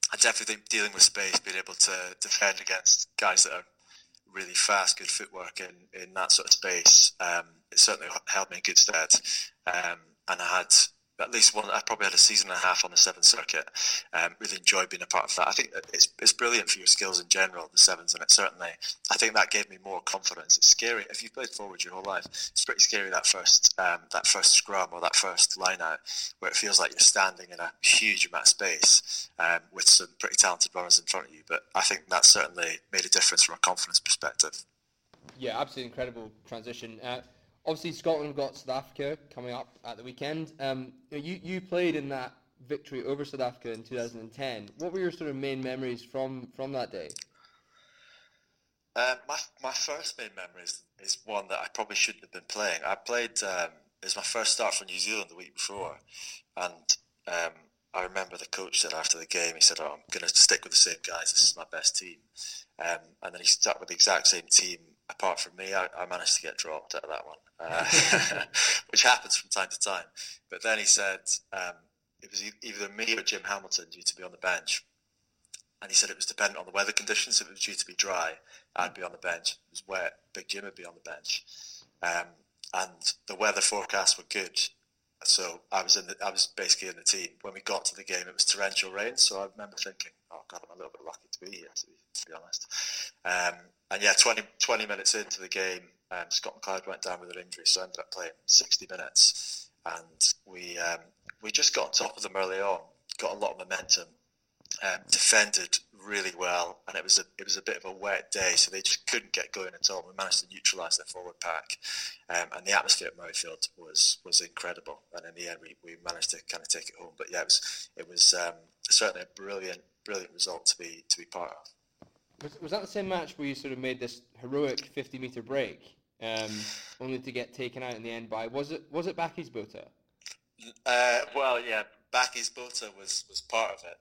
I definitely think dealing with space, being able to defend against guys that are really fast, good footwork in, in that sort of space, um, it certainly held me in good stead. Um, and I had at least one, I probably had a season and a half on the Sevens circuit. Um, really enjoyed being a part of that. I think it's it's brilliant for your skills in general, the Sevens, and it certainly, I think that gave me more confidence. It's scary if you've played forward your whole life. It's pretty scary that first um, that first scrum or that first line out, where it feels like you're standing in a huge amount of space um, with some pretty talented runners in front of you. But I think that certainly made a difference from a confidence perspective.
Yeah, absolutely incredible transition. Uh, Obviously, Scotland have got South Africa coming up at the weekend. Um, you you played in that victory over South Africa in two thousand ten. What were your sort of main memories from, from that day?
Uh, my my first main memory is, is one that I probably shouldn't have been playing. I played, um, it was my first start for New Zealand the week before, and um, I remember the coach said after the game, he said, oh, I'm going to stick with the same guys, this is my best team. Um, and then he stuck with the exact same team. Apart from me, I, I managed to get dropped out of that one, uh, which happens from time to time. But then he said um, it was either me or Jim Hamilton due to be on the bench. And he said it was dependent on the weather conditions. If it was due to be dry, I'd be on the bench. If it was wet, Big Jim would be on the bench. Um, and the weather forecasts were good. So I was in the, I was basically in the team. When we got to the game, it was torrential rain. So I remember thinking, oh, God, I'm a little bit lucky to be here, to be, to be honest. Um, and yeah, twenty, twenty minutes into the game, um, Scott McLeod went down with an injury, so I ended up playing sixty minutes. And we um, we just got on top of them early on, got a lot of momentum, um, defended really well, and it was a it was a bit of a wet day, so they just couldn't get going at all. We managed to neutralise their forward pack, um, and the atmosphere at Murrayfield was was incredible. And in the end, we, we managed to kind of take it home. But yeah, it was it was um, certainly a brilliant brilliant result to be to be part of.
Was, was that the same match where you sort of made this heroic fifty metre break, um, only to get taken out in the end by, was it was it Bakkies Botha?
Uh, well, yeah, Bakkies Botha was, was part of it,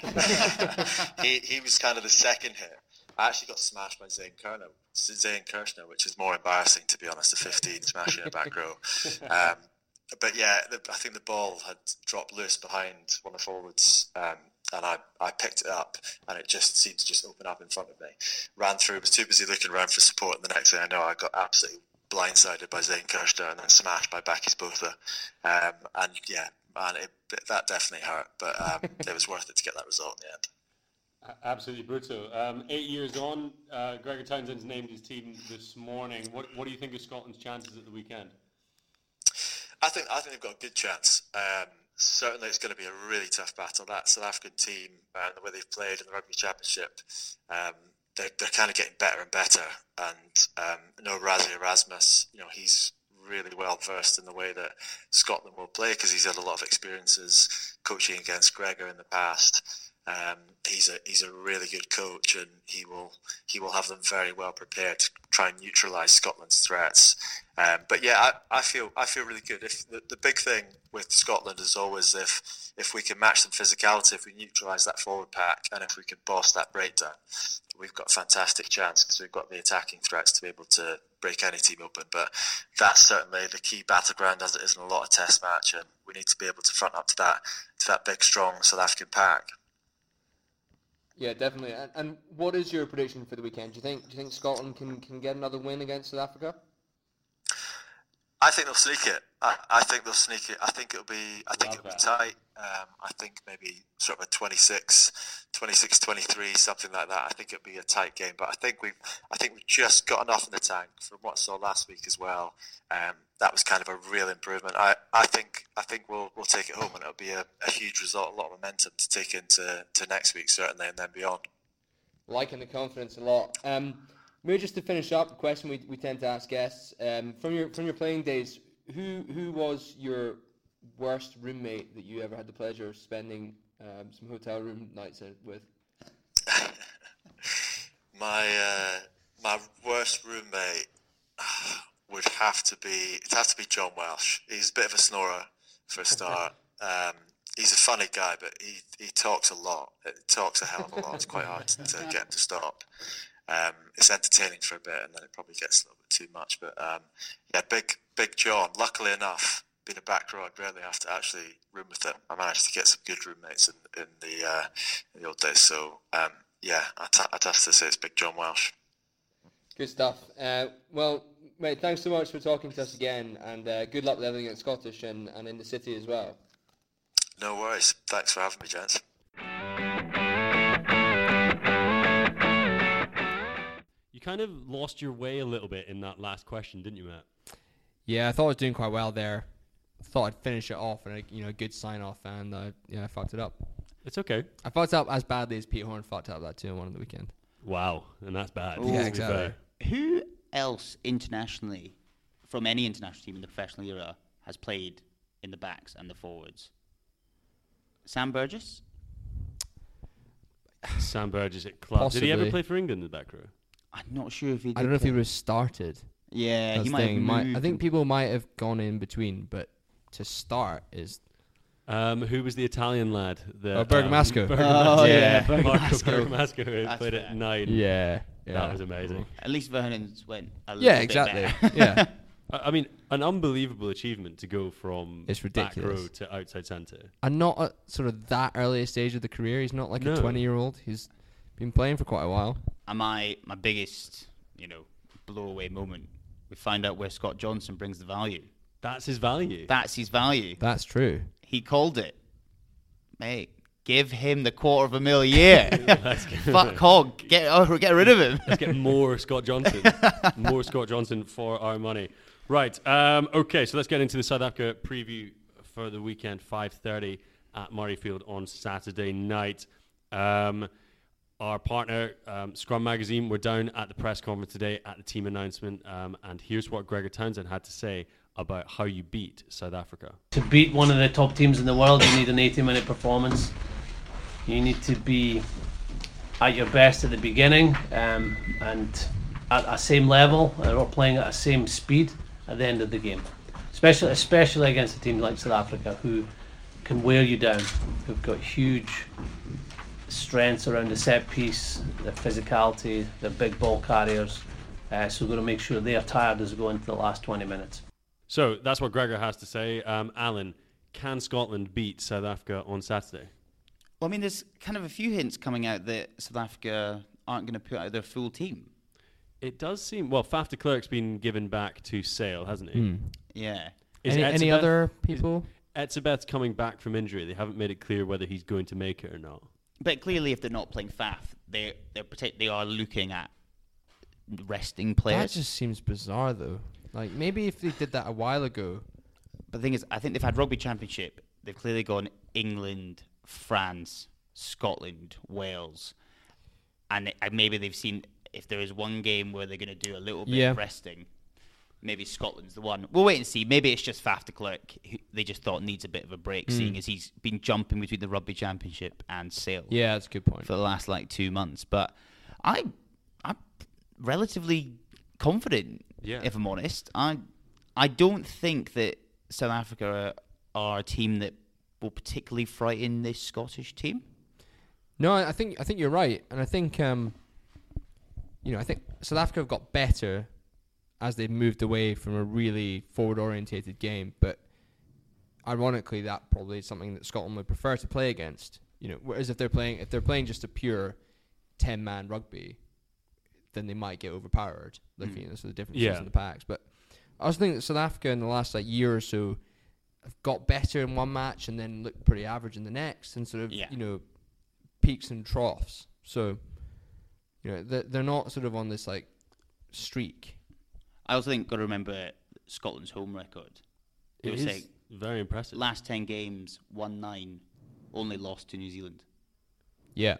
yeah. he he was kind of the second hit. I actually got smashed by Zane Kirshner, Zane Kirshner, which is more embarrassing, to be honest, the fifteen smashing a back row. Um, but yeah, the, I think the ball had dropped loose behind one of the forwards, um, and I, I picked it up, and it just seemed to just open up in front of me. Ran through, was too busy looking around for support, and the next thing I know, I got absolutely blindsided by Zane Kirshner and then smashed by Bakkies Botha. Um, and yeah, man, it, that definitely hurt, but um, it was worth it to get that result in the end.
Absolutely brutal. Um, eight years on, uh, Gregor Townsend's named his team this morning. What what do you think of Scotland's chances at the weekend?
I think I think they've got a good chance. Um, certainly, it's going to be a really tough battle. That South African team, uh, the way they've played in the Rugby Championship, um, they're they're kind of getting better and better. And um, no Rassie Erasmus, you know, he's really well versed in the way that Scotland will play because he's had a lot of experiences coaching against Gregor in the past. Um, he's a he's a really good coach, and he will he will have them very well prepared to try and neutralise Scotland's threats. Um, but yeah, I, I feel I feel really good. If the, the big thing with Scotland is always if if we can match them physicality, if we neutralise that forward pack, and if we can boss that breakdown, we've got a fantastic chance because we've got the attacking threats to be able to break any team open. But that's certainly the key battleground, as it is in a lot of Test match, and we need to be able to front up to that to that big, strong South African pack.
Yeah, definitely. And, and what is your prediction for the weekend? Do you think do you think Scotland can, can get another win against South Africa?
I think they'll sneak it. I, I think they'll sneak it. I think it'll be. I think
Love
it'll
that.
be tight. Um, I think maybe sort of a twenty-six, twenty-six twenty-three, something like that. I think it'll be a tight game. But I think we've. I think we've just got enough in the tank from what I saw last week as well. Um, that was kind of a real improvement. I, I think. I think we'll we'll take it home, and it'll be a, a huge result, a lot of momentum to take into to next week certainly, and then beyond.
Liking the confidence a lot. Um, maybe just to finish up, a question we, we tend to ask guests um, from your from your playing days. Who who was your worst roommate that you ever had the pleasure of spending um, some hotel room nights with?
my uh, my worst roommate would have to be it'd have to be John Welsh. He's a bit of a snorer for a start. um, he's a funny guy, but he he talks a lot. It talks a hell of a lot. It's quite hard to, to get him to stop. Um, it's entertaining for a bit, and then it probably gets a little bit too much. But um, yeah, big big John. Luckily enough, being a back row, I'd rarely have to actually room with him. I managed to get some good roommates in, in the uh, in the old days. So um, yeah, I'd, I'd have to say it's Big John Welsh.
Good stuff. Uh, well, mate, thanks so much for talking to us again, and uh, good luck with everything at Scottish and, and in the city as well.
No worries. Thanks for having me, gents.
You kind of lost your way a little bit in that last question, didn't you, Matt?
Yeah, I thought I was doing quite well there. Thought I'd finish it off and a you know good sign off, and uh, yeah, I fucked it up.
It's okay.
I fucked up as badly as Pete Horn fucked up that two and one on the weekend.
Wow, and that's bad.
Ooh.
Yeah, exactly.
Who else internationally, from any international team in the professional era, has played in the backs and the forwards? Sam Burgess?
Sam Burgess at club.
Possibly.
Did he ever play for England in the back row?
I'm not sure if he did.
I don't know if
play.
he was started.
Yeah,
That's
he might
the
have
thing. Might-
moved.
I think people might have gone in between, but to start is
Um, who was the Italian lad? The,
Oh, Bergamasco.
Um, Bergamasco.
Oh, yeah,
Marco
Bergamasco.
Bergamasco, who
That's
played
fair.
at nine.
yeah, yeah.
That was amazing.
At least Vernon's went a little
Yeah,
bit
exactly.
better.
Yeah.
I I mean, an unbelievable achievement to go from
It's
back
ridiculous.
row to outside centre.
And not at sort of that early stage of the career. He's not like
No.
a twenty-year-old. He's been playing for quite a while.
And my, my biggest, you know, blow away moment, we find out where Scott Johnson brings the value.
That's his value.
That's his value.
That's true.
He called it. Mate, give him the quarter of a mil a year.
Let's get,
Fuck Hogg. Get, oh, get rid of him.
let's get more Scott Johnson. More Scott Johnson for our money. Right. Um, okay, so let's get into the South Africa preview for the weekend, five thirty at Murrayfield on Saturday night. Um, our partner, um, Scrum Magazine, were down at the press conference today at the team announcement, um, and here's what Gregor Townsend had to say about how you beat South Africa.
To beat one of the top teams in the world, you need an eighty minute performance. You need to be at your best at the beginning um, and at a same level, or playing at a same speed at the end of the game. Especially, especially against a team like South Africa, who can wear you down, who've got huge strengths around the set piece, their physicality, their big ball carriers. Uh, so we're going to make sure they are tired as we go into the last twenty minutes.
So that's what Gregor has to say. Um, Alan, can Scotland beat South Africa on Saturday?
Well, I mean, there's kind of a few hints coming out that South Africa aren't going to put out their full team.
It does seem... Well, Faf de Klerk's been given back to Sale, hasn't he?
Hmm.
Yeah.
Is
Any, any
Etzebeth-
other people?
Etzebeth's coming back from injury. They haven't made it clear whether he's going to make it or not.
But clearly, if they're not playing Faf, they they're protect, they are looking at resting players.
That just seems bizarre, though. Like, maybe if they did that a while ago.
But the thing is, I think they've had Rugby Championship. They've clearly gone England, France, Scotland, Wales. And it- and maybe they've seen if there is one game where they're going to do a little bit
Yeah.
of resting, maybe Scotland's the one. We'll wait and see. Maybe it's just Faf de Klerk, who they just thought needs a bit of a break,
Mm.
seeing as he's been jumping between the Rugby Championship and Sale.
Yeah, that's a good point.
For the last, like, two months. But I, I'm relatively confident,
Yeah.
if I'm honest. I I don't think that South Africa are, are a team that will particularly frighten this Scottish team.
No, I I think I think you're right, and I think um, you know, I think South Africa have got better as they've moved away from a really forward-orientated game. But ironically, that probably is something that Scotland would prefer to play against. You know, whereas if they're playing if they're playing just a pure ten-man rugby, then they might get overpowered. Looking
Mm.
at the differences
Yeah.
in the packs, but I was thinking that South Africa in the last like year or so have got better in one match and then looked pretty average in the next, and sort of
Yeah.
you know peaks and troughs. So you know they're, they're not sort of on this like streak.
I also think got to remember Scotland's home record. They
It
were
is
saying
very impressive.
last ten games, won nine, only lost to New Zealand.
Yeah,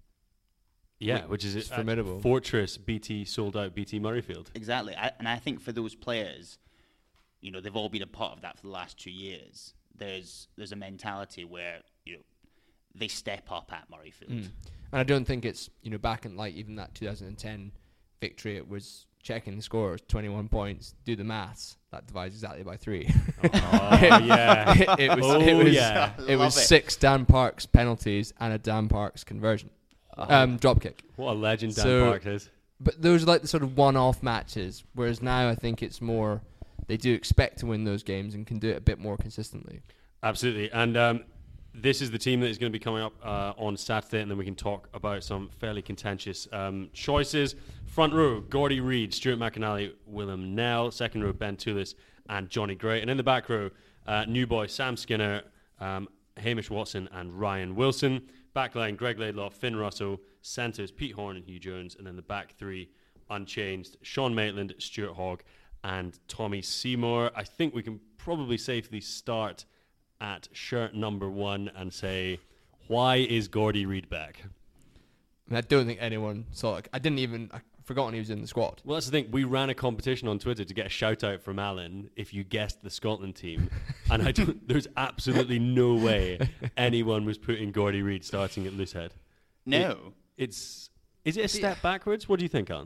Yeah, which is
It's
at
formidable.
Fortress, B T sold out, B T Murrayfield.
Exactly, I, and I think for those players, you know, they've all been a part of that for the last two years. There's there's a mentality where you know they step up at Murrayfield.
Mm. And I don't think it's you know back in like even that two thousand ten victory, it was checking the scores, twenty-one points, do the maths, that divides exactly by three.
Oh, yeah.
it, it was
Oh,
it was,
yeah.
it was
Love it.
six Dan Parks penalties and a Dan Parks conversion, um, drop kick.
What a legend Dan
So-
Park is.
But those are like the sort of one-off matches, whereas now I think it's more they do expect to win those games and can do it a bit more consistently.
Absolutely. And um, this is the team that is going to be coming up uh, on Saturday, and then we can talk about some fairly contentious um, choices. Front row, Gordy Reid, Stuart McInally, Willem Nell. Second row, Ben Toulis and Johnny Gray. And in the back row, uh, new boy Sam Skinner, um, Hamish Watson and Ryan Wilson. Backline, Greg Laidlaw, Finn Russell. Centres, Pete Horn and Hugh Jones. And then the back three, unchanged, Sean Maitland, Stuart Hogg and Tommy Seymour. I think we can probably safely start at shirt number one and say, why is Gordy Reid back?
I mean, I don't think anyone saw it. I didn't even, I forgotten he was in the squad.
Well, that's the thing. We ran a competition on Twitter to get a shout out from Alan if you guessed the Scotland team. And I don't, there's absolutely no way anyone was putting Gordy Reid starting at loosehead.
No.
It, it's, is it a step backwards? What do you think, Alan?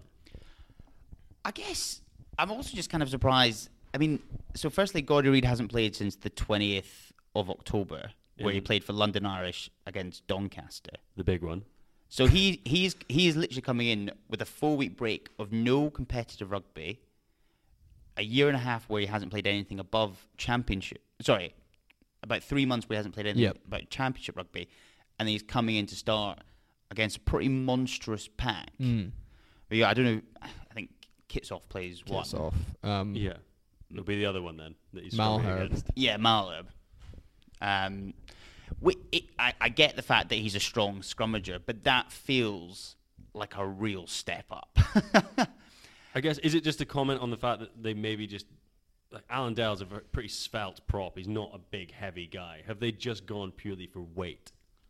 I guess I'm also just kind of surprised. I mean, so firstly, Gordy Reid hasn't played since the twentieth of October, where he played for London Irish against Doncaster.
The big one.
So he he's he is literally coming in with a four-week break of no competitive rugby, a year and a half where he hasn't played anything above championship. Sorry, about three months where he hasn't played anything
Yep.
about championship rugby, and then he's coming in to start against a pretty monstrous pack.
Mm.
But yeah, I don't know. I think Kitsoff plays one.
Kitsoff. Um,
Yeah. It'll be the other one then that he's
Malherbe.
struggling against.
Yeah, Malherbe. Um, we, it, I, I get the fact that he's a strong scrummager, but that feels like a real step up.
I guess, is it just a comment on the fact that they maybe just, like Alan Dell's a very, pretty svelte prop. He's not a big, heavy guy. Have they just gone purely for weight?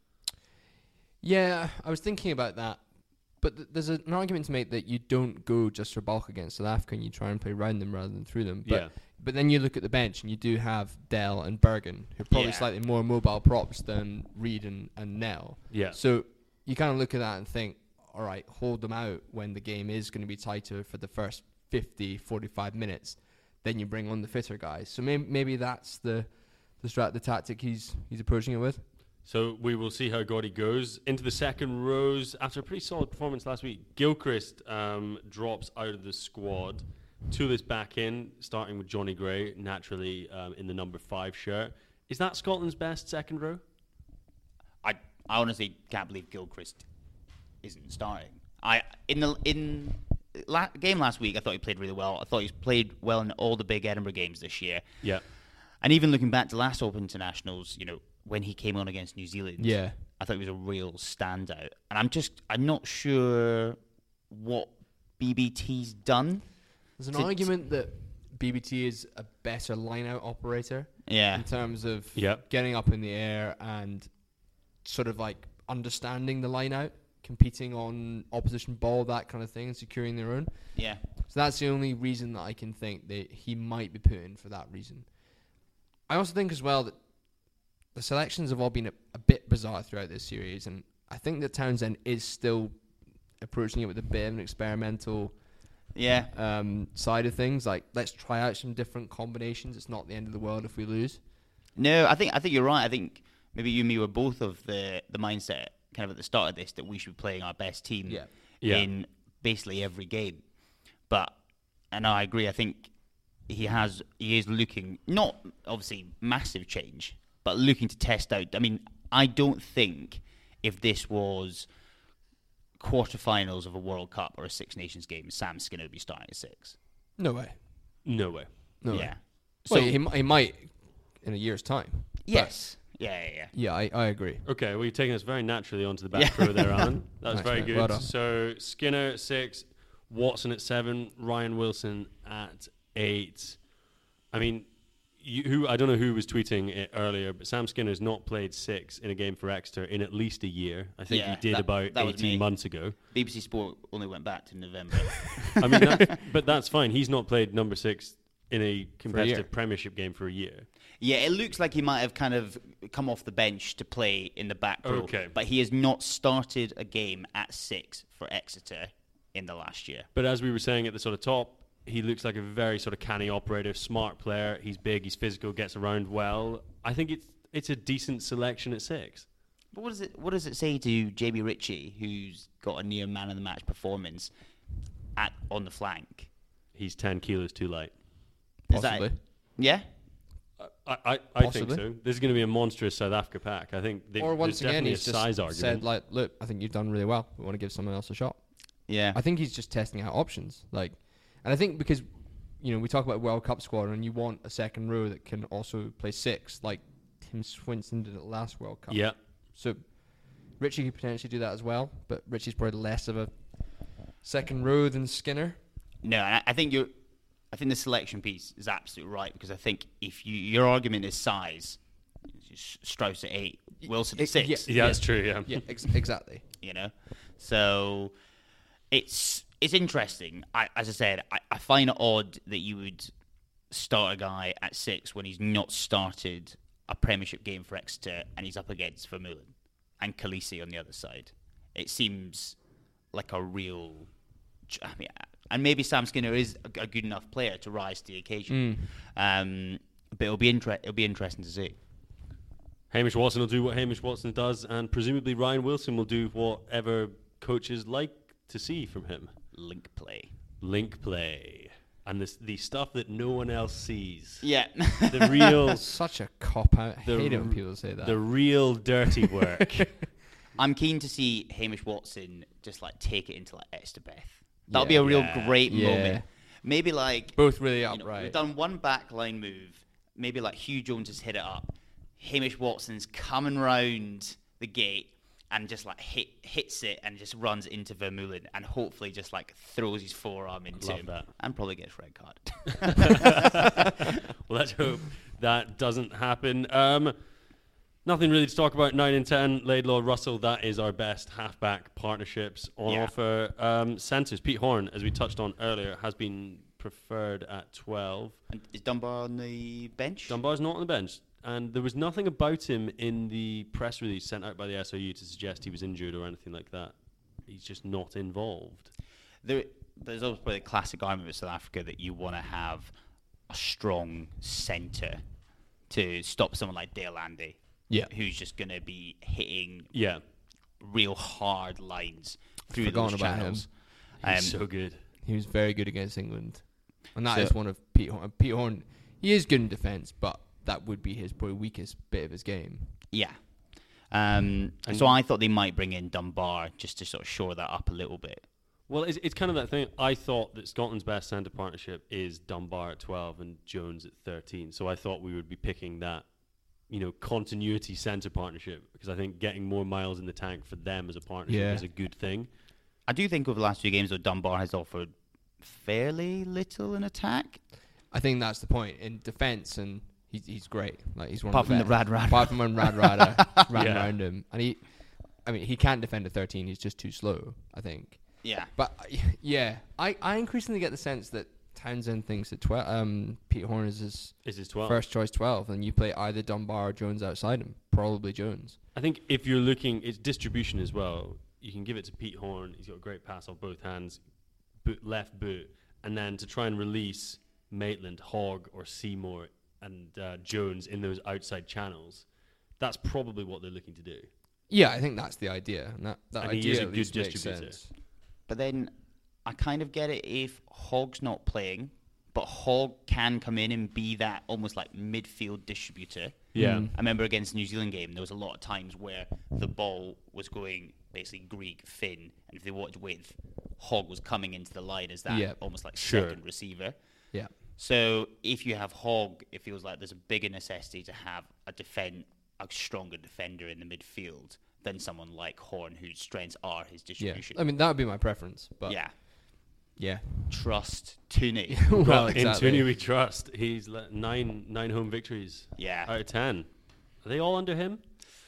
Yeah, I was thinking about that. But th- there's a, an argument to make that you don't go just for bulk against South Africa and you try and play around them rather than through them. But,
Yeah.
but then you look at the bench and you do have Dell and Bergen, who are probably
Yeah.
slightly more mobile props than Reid and, and Nell.
Yeah.
So you kind of look at that and think, all right, hold them out when the game is going to be tighter for the first fifty, forty-five minutes. Then you bring on the fitter guys. So maybe, maybe that's the the strat, the tactic he's he's approaching it with.
So we will see how Gordy goes. Into the second rows, after a pretty solid performance last week, Gilchrist um, drops out of the squad. Toulis back in, starting with Johnny Gray, naturally um, in the number five shirt. Is that Scotland's best second row?
I I honestly can't believe Gilchrist isn't starting. I in the in la- game last week, I thought he played really well. I thought he's played well in all the big Edinburgh games this year.
Yeah.
And even looking back to last Open Internationals, you know, when he came on against New Zealand,
Yeah.
I thought he was a real standout. And I'm just, I'm not sure what B B T's done.
There's an
to-
argument that B B T is a better line-out operator.
Yeah.
In terms of
Yep.
getting up in the air and sort of like understanding the line-out, competing on opposition ball, that kind of thing, and securing their own.
Yeah.
So that's the only reason that I can think that he might be put in for that reason. I also think as well that the selections have all been a, a bit bizarre throughout this series, and I think that Townsend is still approaching it with a bit of an experimental
Yeah.
um, side of things. Like, let's try out some different combinations. It's not the end of the world if we lose.
No, I think I think you're right. I think maybe you and me were both of the, the mindset kind of at the start of this that we should be playing our best team
Yeah.
Yeah.
in basically every game. But and I agree. I think he has he is looking not obviously massive change, but looking to test out. I mean, I don't think if this was quarterfinals of a World Cup or a Six Nations game, Sam Skinner would be starting at six.
No way.
No way.
No
yeah.
way.
So
Well, he, mi- he might in a year's time.
yes. Yeah, yeah, yeah.
Yeah, I, I agree.
Okay, well, you're taking us very naturally onto the back row there, Alan. That was
Nice,
very
mate.
good.
Well done.
So Skinner at six, Watson at seven, Ryan Wilson at eight. I mean, you, who I don't know who was tweeting it earlier, but Sam Skinner's not played six in a game for Exeter in at least a year. I think
Yeah,
he did
that-
about
that was
eighteen
me.
months ago.
B B C Sport only went back to November.
I mean, that, but that's fine. He's not played number six in a competitive
year.
Premiership game for a year.
Yeah, it looks like he might have kind of come off the bench to play in the back row.
Okay.
But he has not started a game at six for Exeter in the last year.
But as we were saying at the sort of top, he looks like a very sort of canny operator, smart player. He's big, he's physical, gets around well. I think it's it's a decent selection at six.
But what does it what does it say to Jamie Ritchie, who's got a near man of the match performance at on the flank?
He's ten kilos too light.
Does that-
Possibly.
yeah.
I, I, I think
Possibly.
so. This is going to be a monstrous South Africa pack. I think they,
Or once
there's
again,
definitely
he's
a
just
size argument.
said, like, look, I think you've done really well. We want to give someone else a shot.
Yeah.
I think he's just testing out options. Like, and I think because, you know, we talk about World Cup squad and you want a second row that can also play six, like Tim Swinson did at the last World Cup.
Yeah.
So Richie could potentially do that as well, but Richie's probably less of a second row than Skinner.
No, and I, I think you're. I think the selection piece is absolutely right, because I think if you, your argument is size, Strauss at eight, Wilson at
It-
six.
yeah,
Yeah, that's true, yeah.
Yeah, ex- exactly.
You know, so it's it's interesting. I, as I said, I, I find it odd that you would start a guy at six when he's not started a Premiership game for Exeter and he's up against Vermeulen and Khaleesi on the other side. It seems like a real. I mean, and maybe Sam Skinner is a, a good enough player to rise to the occasion. Um, but it'll be inter- it'll be interesting to see.
Hamish Watson will do what Hamish Watson does, and presumably Ryan Wilson will do whatever coaches like to see from him.
Link play.
Link play. And this, the stuff that no one else sees.
Yeah.
The real...
Such a cop-out. I
the
hate it when
r-
people say that.
The real dirty work.
I'm keen to see Hamish Watson just like take it into like Exeter Beth. That'll
Yeah.
be a real
Yeah.
great
Yeah.
moment. Maybe like
Both really
you know,
upright.
we've done one backline move. Maybe like Hugh Jones has hit it up. Hamish Watson's coming round the gate and just like hit hits it and just runs into Vermeulen and hopefully just like throws his forearm into
love
him
that.
and probably gets red card.
Well, let's hope that doesn't happen. Um, nothing really to talk about. nine and ten, Laidlaw, Russell, that is our best halfback partnerships on
Yeah.
offer. Um, centres, Pete Horn, as we touched on earlier, has been preferred at twelve.
And is Dunbar on the bench?
Dunbar's not on the bench. And there was nothing about him in the press release sent out by the S O U to suggest he was injured or anything like that. He's just not involved.
There, there's always probably a classic argument with South Africa that you want to have a strong centre to stop someone like Dale Andy,
Yeah.
who's just going to be hitting
Yeah.
real hard lines through
Forgotten
those
about
channels.
He's
Um,
so good.
He was very good against England. And that
So-
is one of Pete Horn. Pete Horn, he is good in defence, but that would be his probably weakest bit of his game.
Yeah. Um,
And-
so I thought they might bring in Dunbar just to sort of shore that up a little bit.
Well, it's, it's kind of that thing. I thought that Scotland's best centre partnership is Dunbar at twelve and Jones at thirteen. So I thought we would be picking that, you know, continuity centre partnership, because I think getting more miles in the tank for them as a partnership
Yeah.
is a good thing.
I do think over the last few games, though, Dunbar has offered fairly little in attack.
I think that's the point. In defence, and he's, he's great. Like he's one
Apart
of
from
the
the
best.
Rad Rad.
Apart from when Rad Rada ran
Yeah.
around him. And he, I mean, he can't defend a thirteen. He's just too slow, I think.
Yeah.
But uh, yeah, I, I increasingly get the sense that Townsend thinks that twelve, um, Pete Horn is his
Is his twelve.
first choice twelve, and you play either Dunbar or Jones outside him. Probably Jones.
I think if you're looking, it's distribution as well. You can give it to Pete Horn. He's got a great pass off both hands, boot, left boot, and then to try and release Maitland, Hogg, or Seymour and uh, Jones in those outside channels. That's probably what they're looking to do.
Yeah, I think that's the idea. And that, that
And he
idea
is a
at
good
least makes
distributor.
sense.
But then I kind of get it if Hogg's not playing, but Hogg can come in and be that almost like midfield distributor.
Yeah.
Mm.
I remember against the New Zealand game, there was a lot of times where the ball was going basically Greek, Finn, and if they wanted width, Hogg was coming into the line as that
Yeah.
almost like
Sure.
second receiver.
Yeah.
So if you have Hogg, it feels like there's a bigger necessity to have a defend a stronger defender in the midfield than someone like Horn, whose strengths are his
Yeah.
distribution.
I mean, that would be my preference. But
yeah.
Yeah.
Trust Tooney.
well,
Well,
exactly.
in Tooney we trust. He's le- nine nine home victories
Yeah.
out of ten. Are they all under him?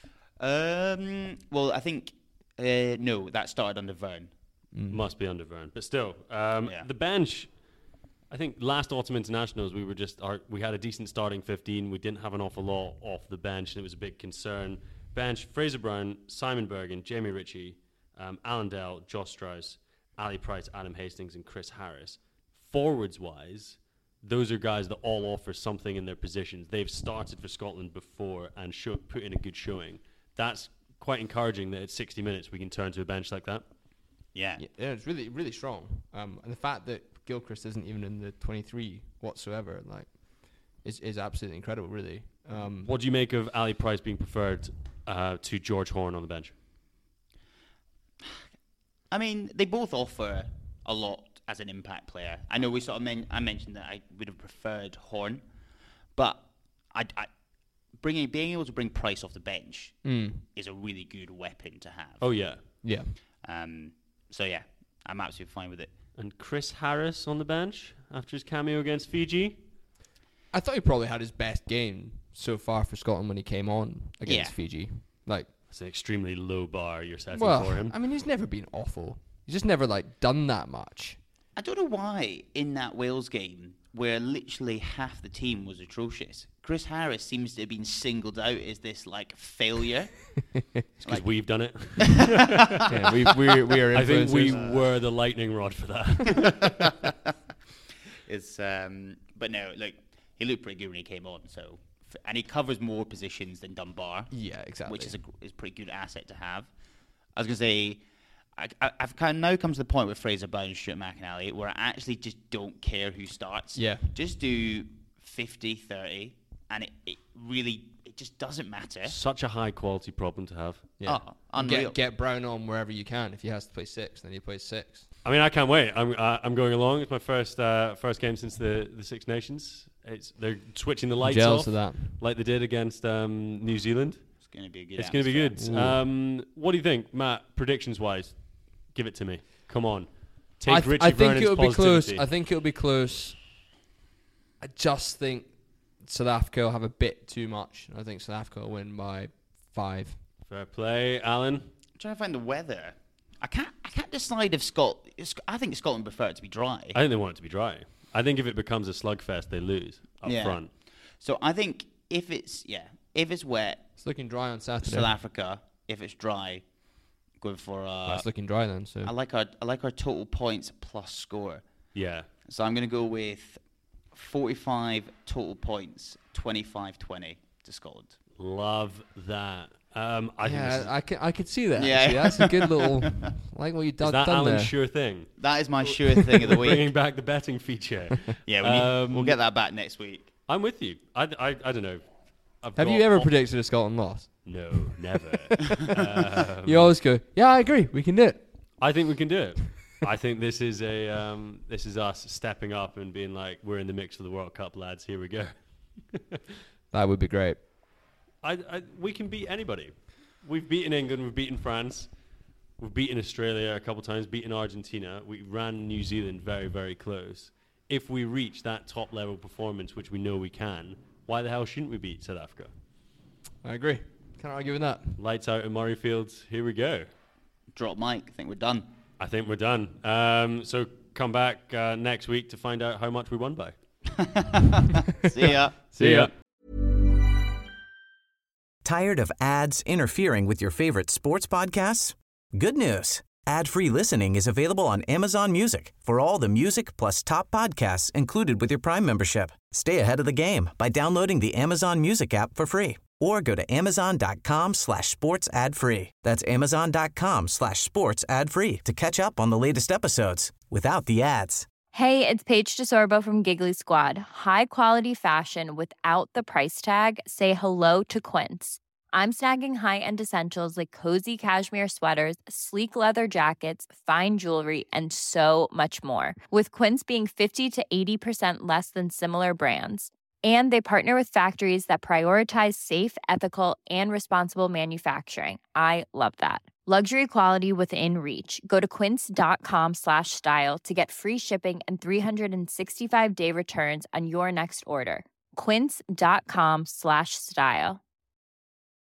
Um. Well, I think uh, no, that started under Vern.
Must be under Vern, but still, um,
Yeah.
the bench. I think last autumn internationals we were just our, we had a decent starting fifteen. We didn't have an awful lot off the bench, and it was a big concern. Bench: Fraser Brown, Simon Bergen, Jamie Ritchie, um, Alan Dell, Josh Strauss, Ali Price, Adam Hastings, and Chris Harris. Forwards wise, those are guys that all offer something in their positions. They've started for Scotland before and show, put in a good showing. That's quite encouraging that at sixty minutes we can turn to a bench like that.
Yeah.
Yeah, yeah, it's really, really strong. Um, and the fact that Gilchrist isn't even in the twenty-three whatsoever, like, is, is absolutely incredible, really. Um,
what do you make of Ali Price being preferred uh, to George Horn on the bench?
I mean, they both offer a lot as an impact player. I know we sort of men- I mentioned that I would have preferred Horn, but I, I bringing being able to bring Price off the bench
mm.
is a really good weapon to have.
Oh yeah,
yeah.
Um. So yeah, I'm absolutely fine with it.
And Chris Harris on the bench after his cameo against Fiji.
I thought he probably had his best game so far for Scotland when he came on against
Yeah.
Fiji. Like,
it's an extremely low bar you're setting
well,
for him.
I mean, he's never been awful. He's just never like done that much.
I don't know why in that Wales game, where literally half the team was atrocious, Chris Harris seems to have been singled out as this like failure.
It's because
like,
we've done it.
yeah, we we we are.
I think we
influencers.
were the lightning rod for that.
It's um, but no, like he looked pretty good when he came on. So, and he covers more positions than Dunbar.
Yeah, exactly.
Which is a is a pretty good asset to have. I was gonna say, I, I, I've kind of now come to the point with Fraser Bowen, Stuart McInally, where I actually just don't care who starts.
Yeah.
Just do fifty thirty, and it, it really it just doesn't matter.
Such a high quality problem to have.
Yeah.
Oh, unreal.
Get, get Brown on wherever you can. If he has to play six, then he plays six.
I mean, I can't wait. I'm uh, I'm going along. It's my first uh, first game since the, the Six Nations. It's they're switching the lights
I'm jealous
off
of that.
like they did against um, New Zealand.
It's going to be a good.
It's going to be good.
Ooh.
Um, what do you think, Matt? Predictions wise, give it to me. Come on, take
I, th-
Richie
I think
Vernon's
it'll be close.
positivity.
I think it'll be close. I just think South Africa will have a bit too much. I think South Africa will win by five.
Fair play, Alan.
I'm trying to find the weather. I can't. I can't decide if Scot. I think Scotland prefer it to be dry.
I think they want it to be dry. I think if it becomes a slugfest, they lose up
Yeah.
front.
So I think if it's yeah, if it's wet,
It's looking dry on Saturday.
South Africa. If it's dry, going for. Uh,
Well, it's looking dry then. So
I like our I like our total points plus score.
Yeah.
So I'm going to go with forty-five total points, twenty-five twenty to Scotland.
Love that. Um, I think this
yeah,
is,
I can I could see that.
Yeah.
Actually. That's a good little. I like what you've done,
is that
done
Alan's
there.
sure thing.
That is my sure thing of the week.
Bringing back the betting feature.
Yeah, we need,
Um,
we'll get that back next week.
I'm with you. I, I, I don't know. I've
Have
got
you ever
op-
predicted a Scotland loss?
No, never. um,
You always go, yeah, I agree. We can do it.
I think we can do it. I think this is a um, this is us stepping up and being like, we're in the mix for the World Cup, lads. Here we go.
That would be great.
I, I we can beat anybody. We've beaten England. We've beaten France. We've beaten Australia a couple times. Beaten Argentina. We ran New Zealand very very close. If we reach that top level performance, which we know we can, why the hell shouldn't we beat South Africa?
I agree. Can't argue with that.
Lights out in Murrayfield. Here we go.
Drop mic. I think we're done.
I think we're done. Um, so come back uh, next week to find out how much we won by.
See ya.
See ya.
Tired of ads interfering with your favorite sports podcasts? Good news. Ad-free listening is available on Amazon Music for all the music plus top podcasts included with your Prime membership. Stay ahead of the game by downloading the Amazon Music app for free or go to amazon.com slash sports ad free. That's amazon.com slash sports ad free to catch up on the latest episodes without the ads.
Hey, it's Paige DeSorbo from Giggly Squad. High quality fashion without the price tag. Say hello to Quince. I'm snagging high-end essentials like cozy cashmere sweaters, sleek leather jackets, fine jewelry, and so much more. With Quince being fifty to eighty percent less than similar brands. And they partner with factories that prioritize safe, ethical, and responsible manufacturing. I love that. Luxury quality within reach. Go to quince.com slash style to get free shipping and three sixty-five day returns on your next order. Quince.com slash style.